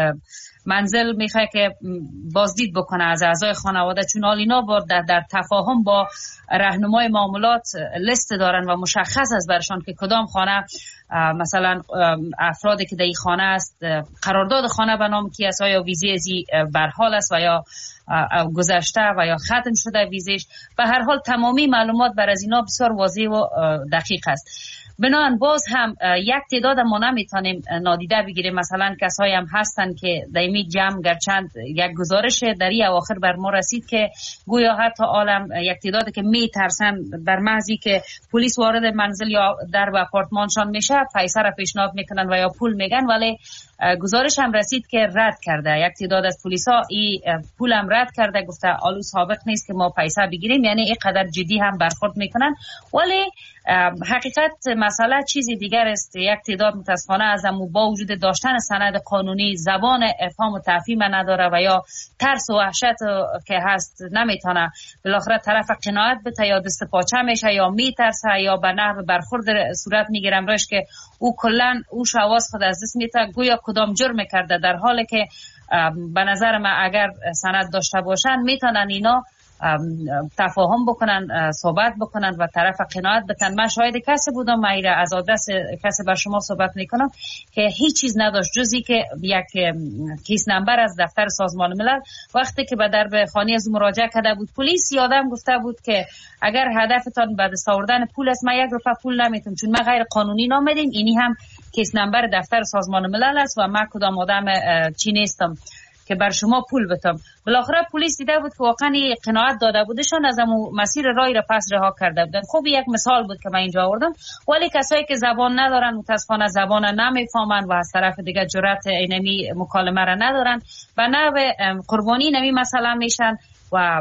منزل میخواد که بازدید بکنه از اعضای خانواده، چون اینا در تفاهم با راهنمای معاملات لیست دارن و مشخص است برشان که کدام خانه مثلا افرادی که در این خانه است قرارداد خانه به نام کی است، یا ویزه ازی برحال است و یا گذشته و یا ختم شده ویزش. به هر حال تمامی معلومات بر از اینا بسیار واضح و دقیق است. بنابراین باز هم یک تعداد ما نمیتونیم نادیده بگیریم. مثلا کسایی هم هستن که دایمی جمع گرچند یک گزارش در این اواخر بر ما رسید که گویا حتی عالم یک تعداد که میترسن بر محضی که پلیس وارد منزل یا در آپارتمانشان میشه پیسه را پیشنهاد میکنن و یا پول میگن، ولی گزارش هم رسید که رد کرده یک تعداد از پلیسا این پول هم رد کرده، گفته آلو سابق نیست که ما پیسه بگیریم، یعنی اینقدر جدی هم برخورد میکنن. ولی حقیقت مسئله چیزی دیگر است. یک تعداد متاسفانه از امو با وجود داشتن سند قانونی زبان افهام و تفهیم نداره و یا ترس و وحشت که هست نمیتونه بالاخره طرف قناعت بده، یا دست پاچه میشه یا میترسه یا به نحو برخورد صورت میگیرم روش که او کلن او شواس خود از دست میده، گویا کدام جرم کرده، در حالی که به نظر من اگر سند داشته باشن میتونن اینا تفاهم بکنن، صحبت بکنن و طرف قناعت بتن. من شاهد کسی بودم، من از آدرس کسی بر شما صحبت میکنم که هیچ چیز نداشت جزی که یک کیس نمبر از دفتر سازمان ملل. وقتی که به درب خانه از مراجعه کرده بود پلیس، یادم گفته بود که اگر هدفتان به دست آوردن پول است، من 1 روپیه پول نمیتونم چون من غیر قانونی نامدیم، اینی هم کیس نمبر دفتر سازمان ملل است و من کدام آدم چی نیستم که بر شما پول بتم. بالاخره پلیس دیده بود که واقعا قناعت داده بودشان، از امو مسیر رای را پس رها کرده بودن. خب یک مثال بود که من اینجا آوردم. ولی کسایی که زبان ندارن، متاسفانه زبان نمیفهمن و از طرف دیگه جرأت اینمی مکالمه را ندارن، به نحو قربانی نمی مثلا میشن و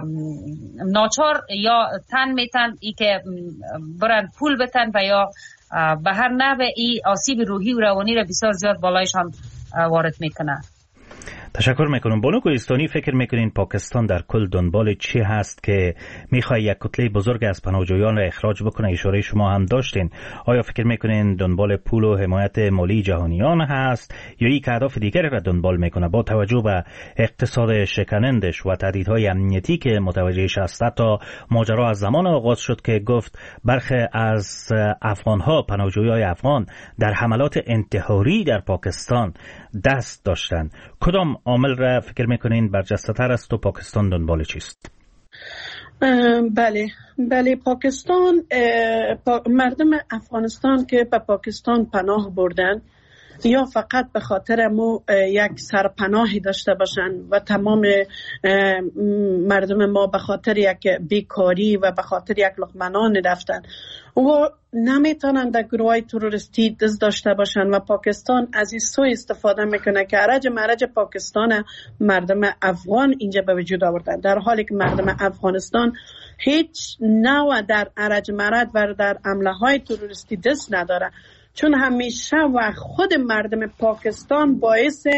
ناچار یا تن میتن ای که برن پول بتن و یا به هر نحو ای آسیب روحی و روانی را بسیار زیاد بالایشان وارد میکنه. تشکر میکنم. بانو کوهستانی، فکر میکنین پاکستان در کل دنبال چی هست که میخوای یک کتله بزرگ از پناهجویان را اخراج بکنه؟ اشاره شما هم داشتین. آیا فکر میکنین دنبال پول و حمایت مالی جهانیان هست یا یک اهداف دیگری را دنبال میکنه؟ با توجه به اقتصاد شکنندش و تهدیدهای امنیتی که متوجهش است، تا ماجرا از زمان آغاز شد که گفت برخی از افغانها، پناهجویان افغان در حملات انتحاری در پاکستان دست داشتند. کدام عامل را فکر میکنین برجسته تر است و پاکستان دنبال چیست؟ بله پاکستان، مردم افغانستان که به پاکستان پناه بردن یا فقط به خاطر مو یک سرپناهی داشته باشن و تمام مردم ما به خاطر یک بیکاری و به خاطر یک لقمه نان رفتن و نمیتونن در گروهای تروریستی دست داشته باشن و پاکستان از این سو استفاده میکنه که مرج پاکستان مردم افغان اینجا به وجود آوردن، در حالی که مردم افغانستان هیچ نوع در مرج و در حمله های تروریستی دست نداره، چون همیشه و خود مردم پاکستان باعث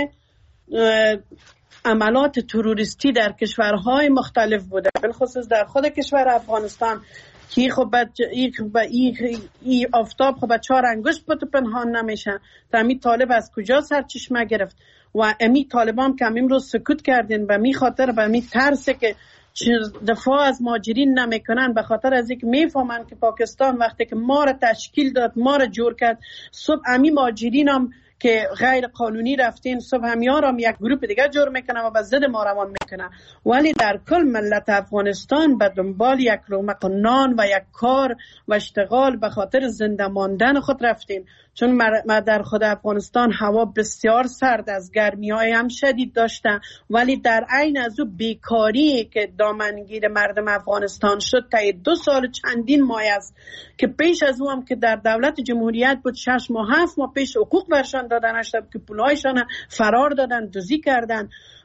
عملات تروریستی در کشورهای مختلف بوده، بالخصوص در خود کشور افغانستان که خب این آفتاب خب 4 انگشت پنهان نمیشه. امی طالب از کجا سرچشمه گرفت و امی طالبان که امروز سکوت کردین به می خاطر به می ترسه که دفاع از مهاجرین نمیکنن، به خاطر از اینکه میفهمن که پاکستان وقتی که ما را تشکیل داد، ما را جور کرد، صبح امی مهاجرین هم که غیر قانونی رفتین صبح همیان هم یک گروپ دیگه جور میکنن و به ضد ما روان میکنن. ولی در کل ملت افغانستان به دنبال یک لقمه نان و یک کار و اشتغال به خاطر زنده ماندن خود رفتیم، چون ما در خود افغانستان هوا بسیار سرد از گرمی‌های هم شدید داشته، ولی در عین از او بیکاری که دامنگیر مردم افغانستان شد تا 2 سال چندین ماه است که پیش از او هم که در دولت جمهوریت بود 6 ماه 7 ماه پیش حقوق برشان دادن اشتب که پولایشان فرار دادن، دزدی کردن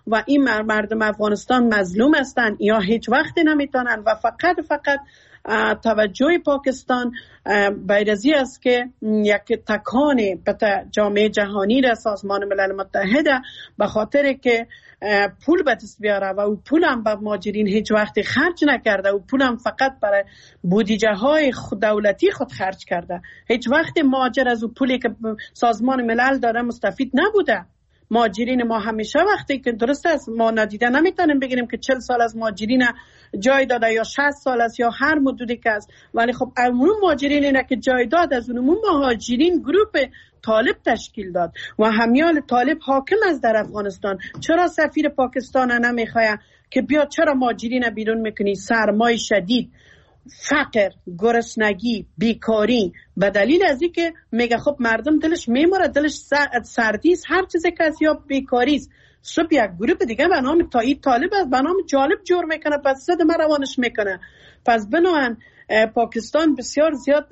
و این مردم افغانستان مظلوم هستند یا هیچ وقت نمیتونن و فقط توجه پاکستان بیرزی است که یک تکان به جامعه جهانی را سازمان ملل متحد به خاطر که پول به دست بیاره و او پول هم به مهاجرین هیچ وقت خرج نکرده و پول هم فقط برای بودجه های دولتی خود خرج کرده. هیچ وقت مهاجر از او پولی که سازمان ملل داره مستفید نبوده. مهاجرین ما همیشه وقتی که درست است ما ندیده نمیتونیم بگیریم که 40 سال از مهاجرین جای داده یا 60 سال است یا هر مدتی که است، ولی خب اون مهاجرین اینا که جای داد از اون مهاجرین گروپ طالب تشکیل داد و همیال طالب حاکم است در افغانستان. چرا سفیر پاکستان نمیخواد که بیا چرا مهاجرین بیرون میکنی؟ سرمای شدید، فقر، گرسنگی، بیکاری، به دلیل از اینکه میگه خب مردم دلش میموره، دلش سردی است، هر چیزی که از یا بیکاری است. صبح یک گروه دیگه به نام طالب است به نام جالب جور میکنه، پس صد ما روانش میکنه. پس بنابراین پاکستان بسیار زیاد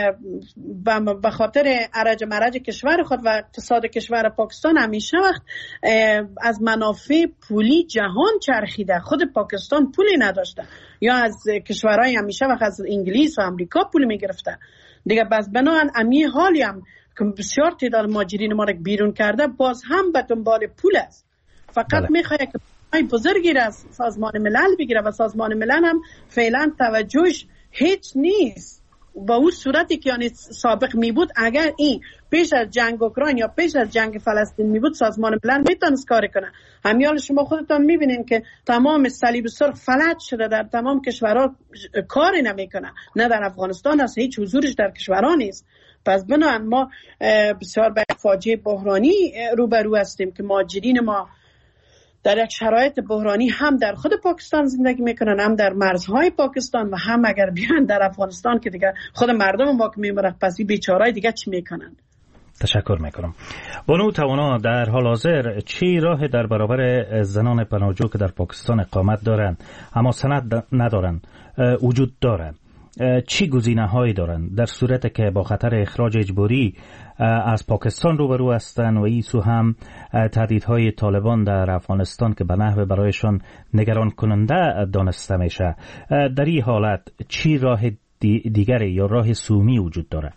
به خاطر ارج مرج کشور خود و اقتصاد کشور پاکستان همیشه وقت از منافع پولی جهان چرخیده. خود پاکستان پولی نداشته یا از کشورهای همیشه وقت از انگلیس و امریکا پول میگرفته دیگه. بس بنابراین امی حالی هم که بسیار تعداد مهاجرین ما را بیرون کرده باز هم به دنبال پول است. فقط میخواد که بزرگی را از سازمان ملل بگیره و سازمان ملل هم فعلا توجهش هیچ نیست با اون صورتی که یعنی سابق می بود. اگر این پیش از جنگ اوکراین یا پیش از جنگ فلسطین می بود سازمان ملل میتونست کار کنه. همیال شما خودتان میبینین که تمام صلیب سرخ فلج شده، در تمام کشورها کاری نمیکنه، نه در افغانستان است، هیچ حضورش در کشورها نیست. پس بنابراین ما بسیار به فاجعه بحرانی روبرو هستیم که مهاجرین ما در یک شرایط بحرانی هم در خود پاکستان زندگی میکنن، هم در مرزهای پاکستان و هم اگر بیان در افغانستان که دیگه خود مردم ما که میمونه، پس این بیچارهای دیگه چی میکنن؟ تشکر میکنم. بانو توانا، در حال حاضر چی راه در برابر زنان پناهجو که در پاکستان اقامت دارند اما سند ندارند وجود دارند؟ چی گزینه هایی دارند در صورتی که با خطر اخراج اجباری از پاکستان روبرو هستند و ایسو هم تهدیدهای طالبان در افغانستان که به نحو برایشان نگران کننده دانسته میشه؟ در این حالت چی راه دیگری یا راه سومی وجود داره؟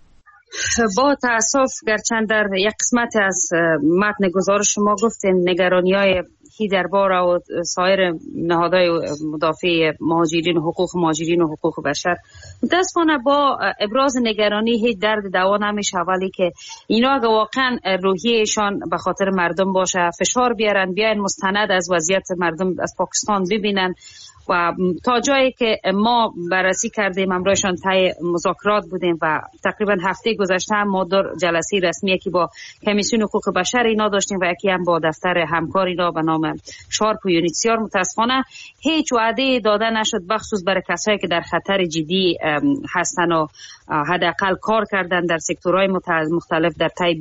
با تأسف گرچند در یک قسمت از متن گزارش شما گفتین نگرانی‌های هی درباره و سایر نهادهای مدافع مهاجرین و حقوق مهاجرین و حقوق بشر متاسفانه با ابراز نگرانی هیچ درد دوا نمیشه، ولی که اینا اگه واقعا روحیهشان به خاطر مردم باشه فشار بیارن، بیاین مستند از وضعیت مردم از پاکستان ببینن و تا جایی که ما بررسی کردیم همراهشان طی مذاکرات بودیم و تقریبا هفته گذشته هم ما در جلسه رسمی یکی با کمیسیون حقوق بشر اینا داشتیم و یکی هم با دفتر همکار اینا به نام شارپ و یونیتسیار. متاسفانه هیچ وعده داده نشد بخصوص برای کسایی که در خطر جدی هستن و حداقل کار کردن در سکتورهای مختلف در طی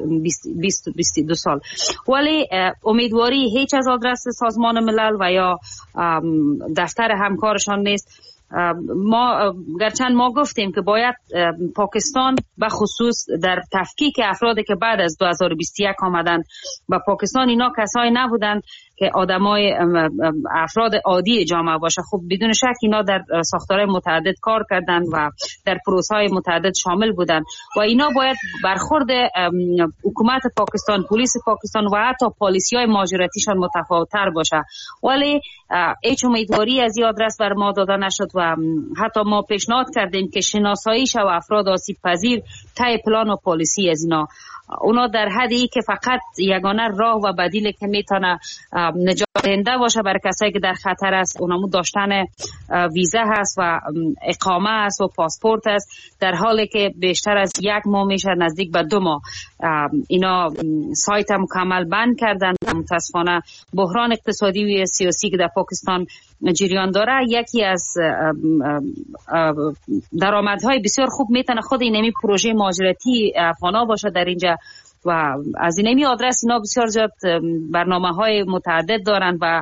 22 سال. ولی امیدواری هیچ از آدرس سازمان ملل و یا دفتر همکارشان نیست. ما گرچند ما گفتیم که باید پاکستان به خصوص در تفکیک افرادی که بعد از 2021 آمدن و پاکستان اینا کسایی نبودند که آدمای افراد عادی جامعه باشه. خب بدون شک اینا در ساختارهای متعدد کار کردن و در پروسه‌های متعدد شامل بودن و اینا باید برخورد حکومت پاکستان، پلیس پاکستان و حتی پالیسی‌های مهاجرتیشان متفاوت‌تر باشه. ولی هیچ امیدواری از این آدرس بر ما داده نشد و حتی ما پیشنهاد کردیم که شناسایی شود افراد آسیب پذیر طی پلان و پالیسی از اینا. اونا در حدی که فقط یگانه راه و بدیلی که میتونه نجات دهنده باشه برای کسایی که در خطر است اونمو داشتن ویزا هست و اقامه است و پاسپورت است، در حالی که بیشتر از 1 ماه میشه نزدیک به 2 ماه اینا سایت مکمل بند کردن. متاسفانه بحران اقتصادی و سیاسی که در پاکستان جریان داره یکی از درآمدهای بسیار خوب میتونه خود اینمی پروژه مهاجرتی افغانا باشه در اینجا و از اینمی آدرس اینا بسیار زیاد برنامه‌های متعدد دارن و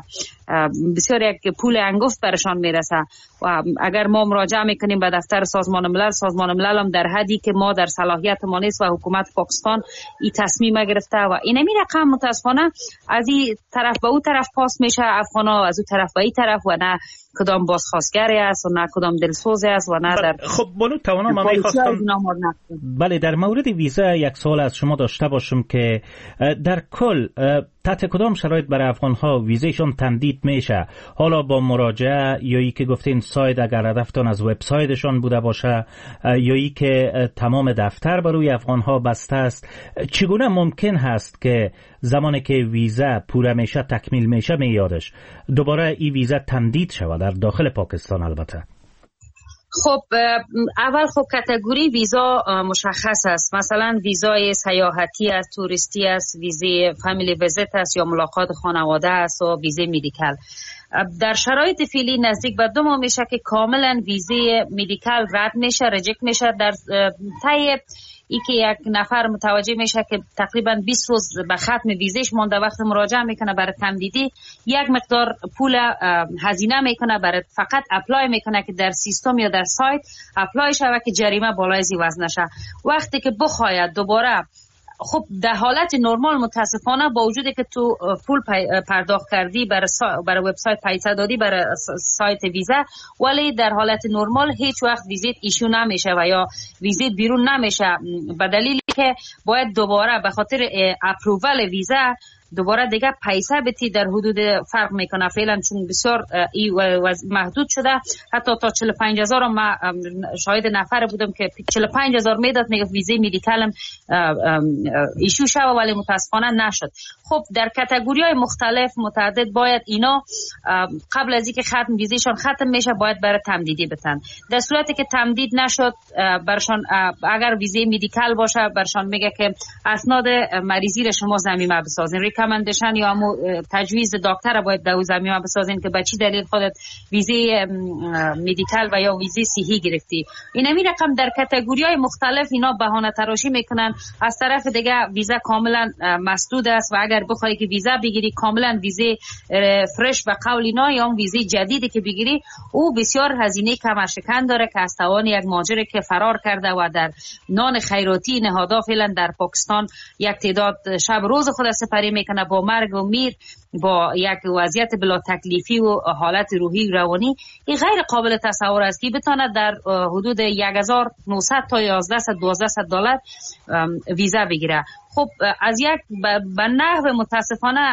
بسیار یک پول انگفت برشان میرسه و اگر ما مراجعه میکنیم به دفتر سازمان ملل هم در حدی که ما در صلاحیت ما نیست و حکومت پاکستان این تصمیم گرفته و اینمی رقم متاسفانه از این طرف به اون طرف پاس میشه افغانا، از اون طرف به این طرف و نه کدام بازخواستگری است و نه کدام دلسوزی است و نه در خب بانو توانا من می‌خواستم بله در مورد ویزا یک سوال از شما داشته باشم که در کل تحت کدام شرایط برای افغان‌ها ویزایشون تمدید میشه؟ حالا با مراجعه یا ای که گفتین سایت اگر هدفتان از وبسایتشون بوده باشه یا ای که تمام دفتر برای افغان‌ها بسته است، چگونه ممکن هست که زمانی که ویزا پوره میشه تکمیل میشه میادش دوباره این ویزا تمدید شود در داخل پاکستان؟ البته خب اول خب کاتگوری ویزا مشخص است، مثلا ویزای سیاحتی است، توریستی است، ویزای فامیلی ویزیت است یا ملاقات خانواده است و ویزای مدیکال. در شرایط فعلی نزدیک به 2 ماه میشه که کاملا ویزای مدیکال رد میشه، ریجکت میشه. در طی ای که یک نفر متوجه میشه که تقریبا 20 روز به ختم ویزش مونده، وقت مراجعه میکنه برای تمدیدی یک مقدار پول هزینه میکنه برای فقط اپلای میکنه که در سیستم یا در سایت اپلای شود که جریمه بالای زی وزن نشه. وقتی که بخواید دوباره خب در حالت نرمال متاسفانه با وجودی که تو پول پرداخت کردی برای وبسایت پیسه دادی برای سایت ویزا، ولی در حالت نرمال هیچ وقت ویزیت ایشو نمیشه و یا ویزیت بیرون نمیشه به دلیلی که باید دوباره به خاطر اپروول ویزا دوباره دیگه پیسه بتی در حدود فرق میکنه فعلا، چون بسیار محدود شده. حتی تا 45,000 ما شاهد نفر بودم که 45,000 میداد میگه ویزه مدیکالم ایشو شد ولی متاسفانه نشد. خب در کاتگوری‌های مختلف متعدد باید اینا قبل از اینکه ختم ویزهشون ختم میشه باید برای تمدیدی بتن. در صورتی که تمدید نشد برشان اگر ویزه مدیکال باشه برشان میگه که اسناد مریضی را شما ضمیمه بسازین، ریکامندیشن یا تجویز دکتر باید در ضمیمه بسازین که به چی دلیل خودت ویزه مدیکال و یا ویزه صحی گرفتی. اینمی رقم در کاتگوری‌های مختلف اینا بهانه تراشی میکنن. از طرف دیگه ویزا کاملا مسدود است و اگر بخوای که ویزا بگیری کاملا ویزه فرش و قول اینا یا ویزه جدیدی که بگیری او بسیار هزینه کمرشکن داره که از توان یک مهاجر که فرار کرده و در نان خیراتی نهادا فعلا در پاکستان یک تعداد شب روز خود سپری میکنه با مرگ و میر، با یک وضعیت بلا تکلیفی و حالت روحی روانی. این غیر قابل تصور است که بتونه در حدود 1900 تا 1100-1200 دلار ویزا بگیره. خب از یک به نحو متاسفانه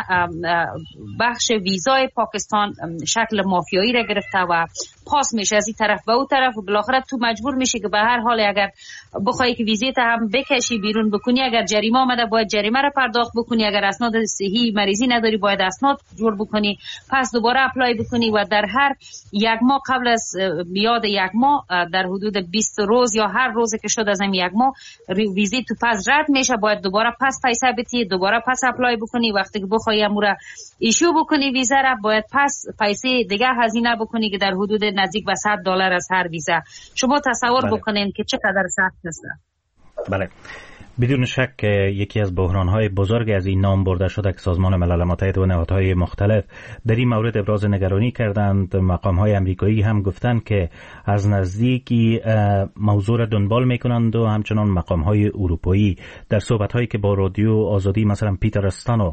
بخش ویزای پاکستان شکل مافیایی را گرفته و پاس میشه از این طرف به اون طرف و بالاخره تو مجبور میشی که به هر حال اگر بخوای که ویزیت هم بکشی بیرون بکنی، اگر جریمه آمده باید جریمه را پرداخت بکنی، اگر اسناد صحی مریضی نداری باید اسناد جور بکنی، پس دوباره اپلای بکنی و در هر یک ماه قبل از میاد یک ماه در حدود 20 روز یا هر روزی که شد از این یک ماه ویزیت تو پس رد میشه، باید دوباره پس پیسه بتی، دوباره پس اپلای بکنی. وقتی که بخوای امور ایشو بکنی ویزا را باید پس پیسه دیگه هزینه بکنی که در حدود نزدیک به $100 از هر ویزا. شما تصور بکنین که چقدر سخت است. بله بدون شک یکی از بحران‌های بزرگ از این نام برده شده که سازمان ملل متحد و نهادهای مختلف در این مورد ابراز نگرانی کردند. مقام‌های امریکایی هم گفتند که از نزدیکی موضوع را دنبال می‌کنند و همچنان مقام‌های اروپایی در صحبت‌هایی که با رادیو آزادی مثلا پیتر استانو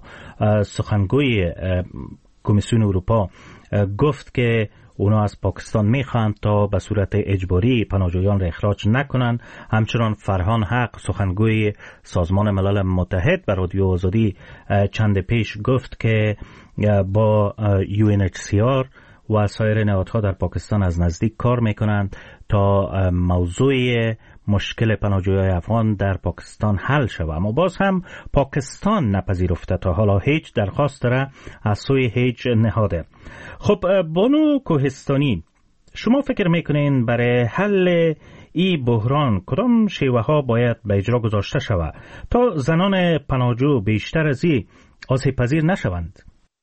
سخنگوی کمیسیون اروپا گفت که اونا از پاکستان میخواند تا به صورت اجباری پناهجویان را اخراج نکنند. همچنان فرهان حق سخنگوی سازمان ملل متحد به رادیو آزادی چند پیش گفت که با UNHCR و سایر نهادها در پاکستان از نزدیک کار میکنند تا موضوع مشکل پناهجویان افغان در پاکستان حل شود. اما باز هم پاکستان نپذیرفته تا حالا هیچ درخواست را از سوی هیچ نهاده. خب بانو کوهستانی، شما فکر میکنین برای حل این بحران کدام شیوه ها باید به اجرا گذاشته شود تا زنان پناهجو بیشتر از این آسیب پذیر نشوند؟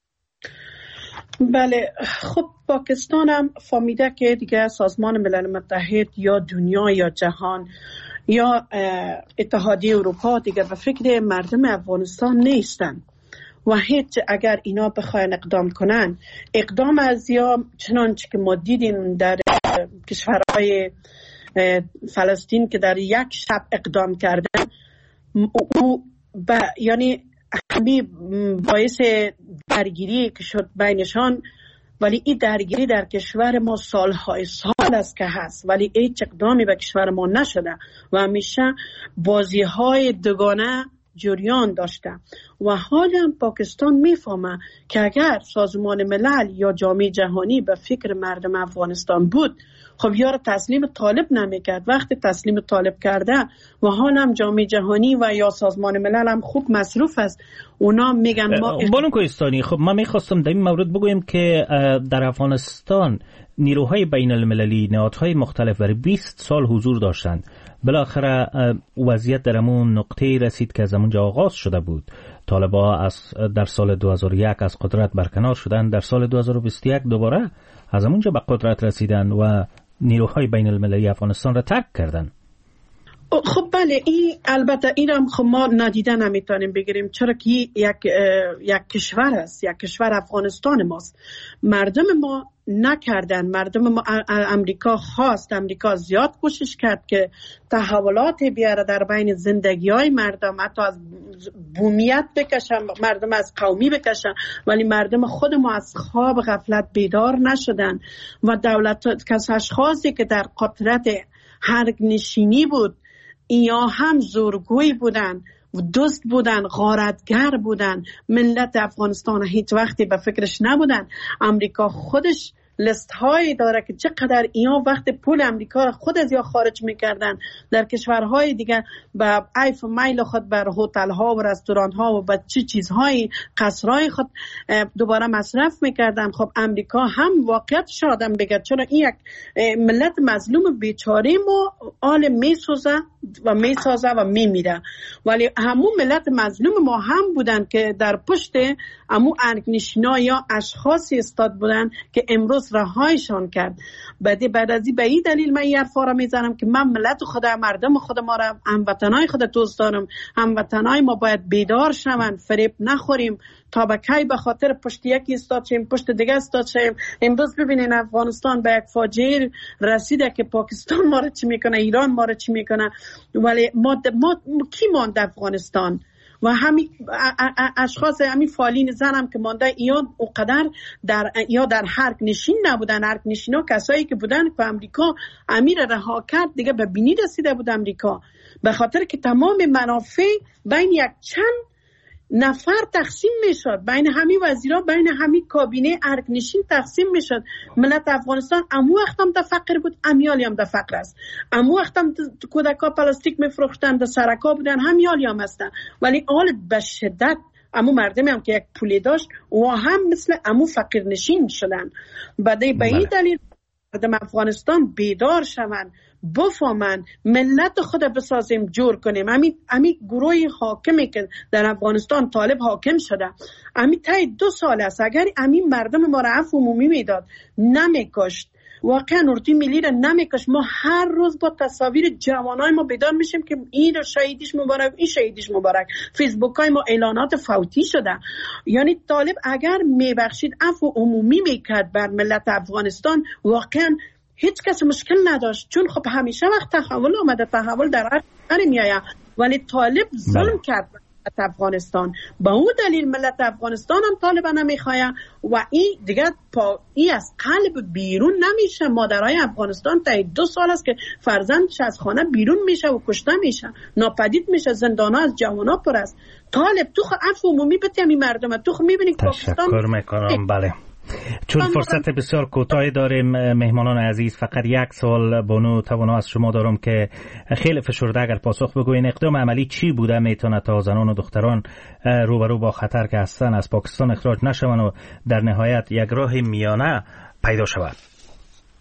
بله خب پاکستان هم فهمیده که دیگه سازمان ملل متحد یا دنیا یا جهان یا اتحادیه اروپا دیگه به فکر مردم افغانستان نیستن و هیچ اگر اینا بخواین اقدام کنن، اقدام از یا چنانچه که ما دیدیم در کشورهای فلسطین که در یک شب اقدام کردن، او یعنی همین باعث درگیری که شد بینشان، ولی این درگیری در کشور ما سالهای سال است که هست، ولی هیچ اقدامی به کشور ما نشده و همیشه بازی‌های دوگانه جریان داشته. و حالا پاکستان میفهمه که اگر سازمان ملل یا جامعه جهانی به فکر مردم افغانستان بود، خب یار تسلیم طالب نمیکرد. وقتی تسلیم طالب کرده و حالا هم جامعه جهانی و یا سازمان ملل هم خوب مصروف است، اونا میگن ما بانو کوهستانی. خب من میخواستم در این مورد بگویم که در افغانستان نیروهای بین المللی، نهادهای مختلف برای 20 سال حضور داشتند. بالاخره وضعیت در همون نقطه رسید که از اونجا آغاز شده بود. طالبان در سال 2001 از قدرت برکنار شدند، در سال 2021 دوباره از اونجا به قدرت رسیدن و نیروهای بین المللی افغانستان را ترک کردن. خب بله، این البته این هم خب ما ندیده نمیتونیم بگیریم، چرا که یک کشور است، یک کشور افغانستان ماست. مردم ما نکردن، مردم ما امریکا خواست، امریکا زیاد کوشش کرد که تحولات بیاره در بین زندگی های مردم، حتی از بومیت بکشن، مردم از قومی بکشن، ولی مردم خود ما از خواب غفلت بیدار نشدن و دولت کس اشخاصی که در قدرت حرگ نشینی بود، یا هم زورگوی بودن، دوست بودن، غارتگر بودن، ملت افغانستان هیچ وقتی به فکرش نبودن. امریکا خودش لیست هایی داره که چقدر اینا وقت پول امریکا را خود از یا خارج میکردن در کشورهای دیگه به عیف میل خود بر هتل ها و رستوران ها و به چه چیزهای قصرهای خود دوباره مصرف میکردن. خب امریکا هم واقعیت شادم بگه، چون این یک ملت مظلوم بیچاره ما آل میسوزه و میمیره، ولی همون ملت مظلوم ما هم بودن که در پشت همون ارگنشینا یا اشخاصی استاد بودن که امروز رهایشان کرد. بعد از این به این دلیل من این حرفا را میزنم که من ملت خود، مردم خود ما را، هموطنای خود دوست دارم. هموطنای ما باید بیدار شوند، فریب نخوریم تا به کی به خاطر پشت یکی استاد شیم پشت دیگه استاد شیم. امروز ببینین افغانستان به یک فاجعه رسیده که پاکستان ما را چی میکنه، ایران ما را چی میکنه، ولی ما کی ماند افغانستان؟ و همین اشخاص، همین فالین زنم که مانده، یا اونقدر در حرک نشین نبودن. حرک نشینا کسایی که بودن که امریکا امیر رها کرد دیگه به بینی رسیده بود امریکا، به خاطر که تمام منافع بین یک چند نفر تقسیم میشد، بین همین وزیرا، بین همین کابینه ارگنشین تقسیم میشد. ملت افغانستان امو وقت هم در فقر بود، امیالی هم در فقر است. امو وقت هم کودکا پلاستیک میفروختن، در سرکا بودن، همیالی هم هستن، ولی حال به شدت امو مردمی هم که یک پولی داشت و هم مثل امو فقیر نشین شدن. بعد به این دلیل مردم افغانستان بیدار شوند، بفهمن ملت خود بسازیم، جور کنیم. همین گروه حاکمی که در افغانستان طالب حاکم شده، همین تای 2 سال است. اگر همین مردم ما را عفو عمومی میداد، نمیکشت، واقعا اردوی ملی را نمیکشت، ما هر روز با تصاویر جوانای ما بیدار میشیم که این شهیدیش مبارک، این شهیدیش مبارک. فیسبوک های ما اعلانات فوتی شده. یعنی طالب اگر میبخشید، عفو عمومی میکرد بر ملت افغانستان، واقعا هیچ کس مشکل نداشت، چون خب همیشه وقت تحول آمده، تحول در هر میآید، ولی طالب ظلم کرد افغانستان. با اون دلیل ملت افغانستان هم طالب نمیخواه و این دیگه این از قلب بیرون نمیشه. مادرای افغانستان تا 2 سال است که فرزندش از خانه بیرون میشه و کشته میشه، ناپدید میشه، زندانا از جوانا پر است. طالب تو خو عفو عمومی بتیمی مردم، تو خو میبینی پاکستان. تشکر میکنم. بله، چون فرصت بسیار کوتاهی داریم مهمانان عزیز، فقط 1 سوال بانو توانا از شما دارم که خیلی فشرده اگر پاسخ بگوین اقدام عملی چی بوده میتونه تا زنان و دختران روبرو با خطر که هستن از پاکستان اخراج نشون و در نهایت یک راه میانه پیدا شود؟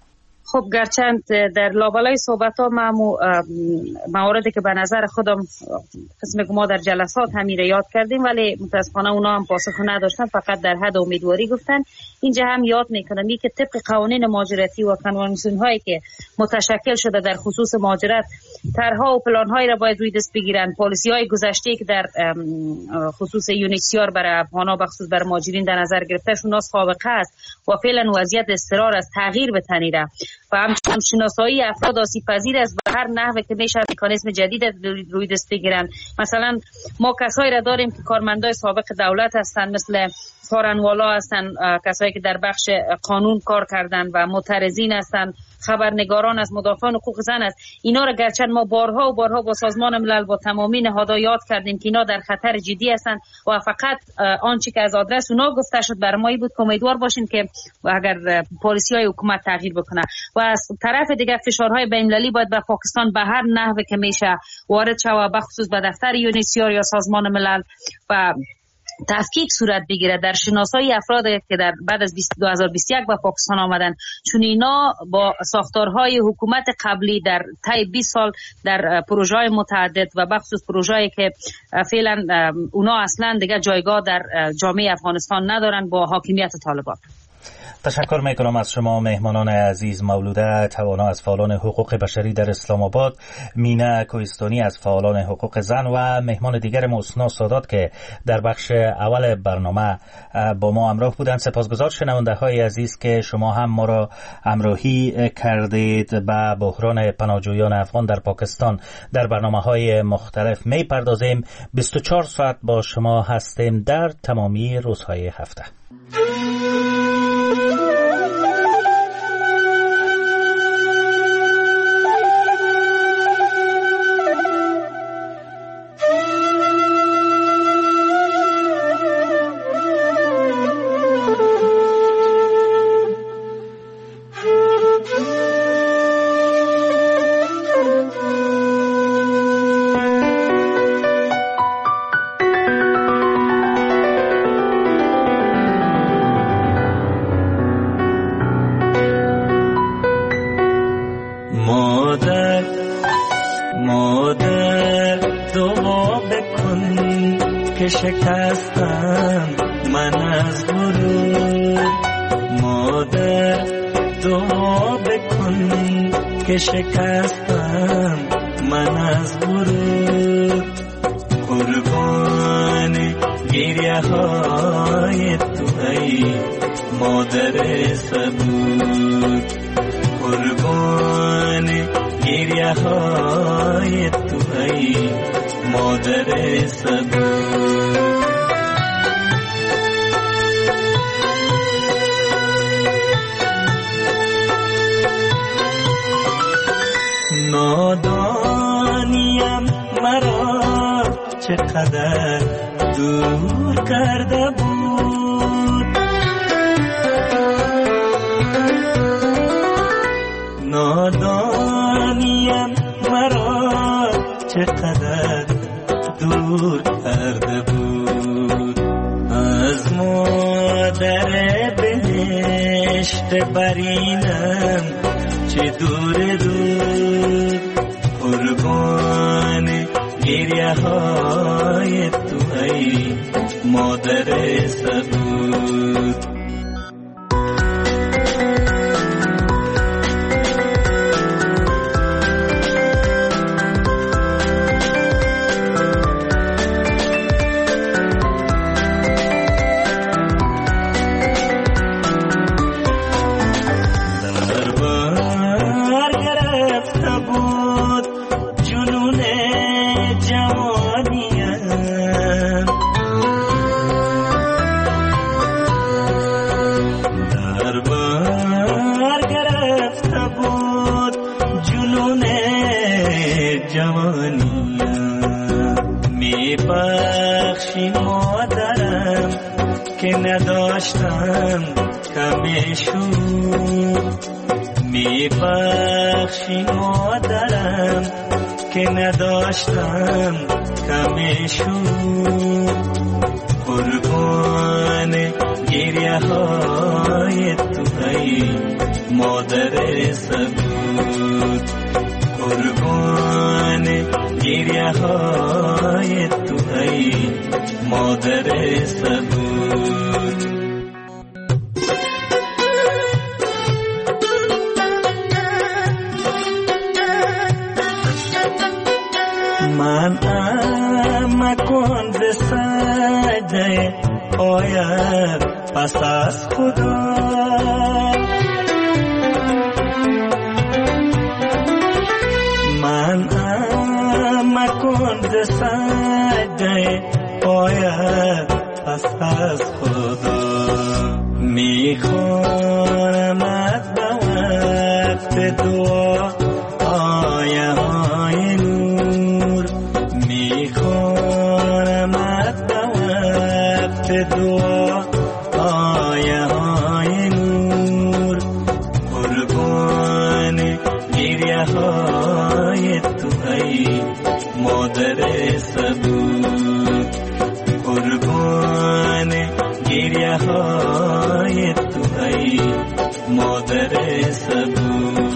خب گرچند در لابلای صحبت ها مواردی که به نظر خودم قسم که ما در جلسات همین یاد کردیم ولی متاسفانه اونا هم پاسخ نداشتن، فقط در حد امیدواری گفتن. اینجا هم یاد میکنم که طبق قوانین مهاجرتی و کنوانسیون هایی که متشکل شده در خصوص مهاجرت، طرحها و پلان هایی را باید روی دست بگیرن. پالیسی های گذشته که در خصوص یونیسیار برای افغانا بخصوص بر مهاجرین در نظر گرفته شون سابقه است و فعلا وضعیت اضطرار است تغییر بتنیره و همچنین شناسایی افراد آسیب پذیر است و هر نحوه که میشه مکانیزم جدید روی دست بگیرن. مثلا ما کسایی را داریم که کارمندای سابق دولت هستند، مثل فارنوالا هستند، کسایی که در بخش قانون کار کردن و معترضین هستند، خبرنگاران از مدافعان حقوق زن است. اینا را گرچند ما بارها و بارها با سازمان ملل با تمامی نهادها یاد کردیم که اینا در خطر جدی هستند و فقط آنچه که از آدرس اونا گفته شد برای بود که امیدوار باشیم که اگر پالیسی های حکومت تغییر بکنه و از طرف دیگه فشارهای بین‌المللی باید به پاکستان به هر نحوه که میشه وارد شود، بخصوص به دفتر یونیسیار یا سازمان ملل و تفکیک صورت بگیره در شناسایی افرادی که در بعد از 2021 به پاکستان آمدن، چون اینا با ساختارهای حکومت قبلی در طی 20 سال در پروژه‌های متعدد و بخصوص پروژه‌ای که فعلا اونا اصلا دیگه جایگاه در جامعه افغانستان ندارن با حاکمیت طالبان. تشکر میکنم از شما مهمانان عزیز. مولوده توانا از فعالان حقوق بشری در اسلام آباد، مینا کوهستانی از فعالان حقوق زن و مهمان دیگر محسنا سادات که در بخش اول برنامه با ما همراه بودند. سپاسگزار شنونده های عزیز که شما هم ما را همراهی کردید. به بحران پناهجویان افغان در پاکستان در برنامه های مختلف می پردازیم. 24 ساعت با شما هستیم در تمامی روزهای هفته. شکستم من از غرور، مادر دعا بکن که شکستم من از غرور، قربان گریه های تو ای مادر صبور، قربان گریه های تو ای مادر صبور. نادانیم مرا چقدر دور کرده بود، نادانیم مرا چقدر دور کرده بود، از مادر بهشت برینم چه دور دور، قربان گریه های تو ای مادر صبور. نداشتم کمیشون می بخشی مادرم که نداشتم کمیشون، قربان گریه های تو ای مادر سبود قربان گریه های تو ای مادر سبود. من مکن ز سجده آید پس از خدا، من مکن ز سجده آید پس از خدا. میخوانمت به وقت دعا آیه های نور، میخوانمت به وقت دعا آیه های نور. قربان گریه های تو ای مادر سبود، قربان گریه های تو ای مادر سبود.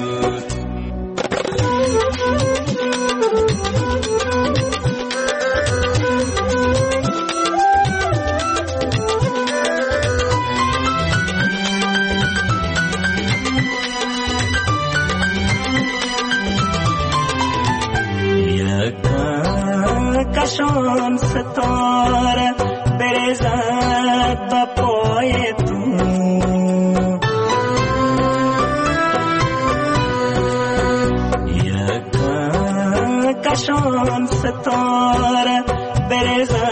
کشان ستاره بریزد به پای تو، یک کشان ستاره بریزد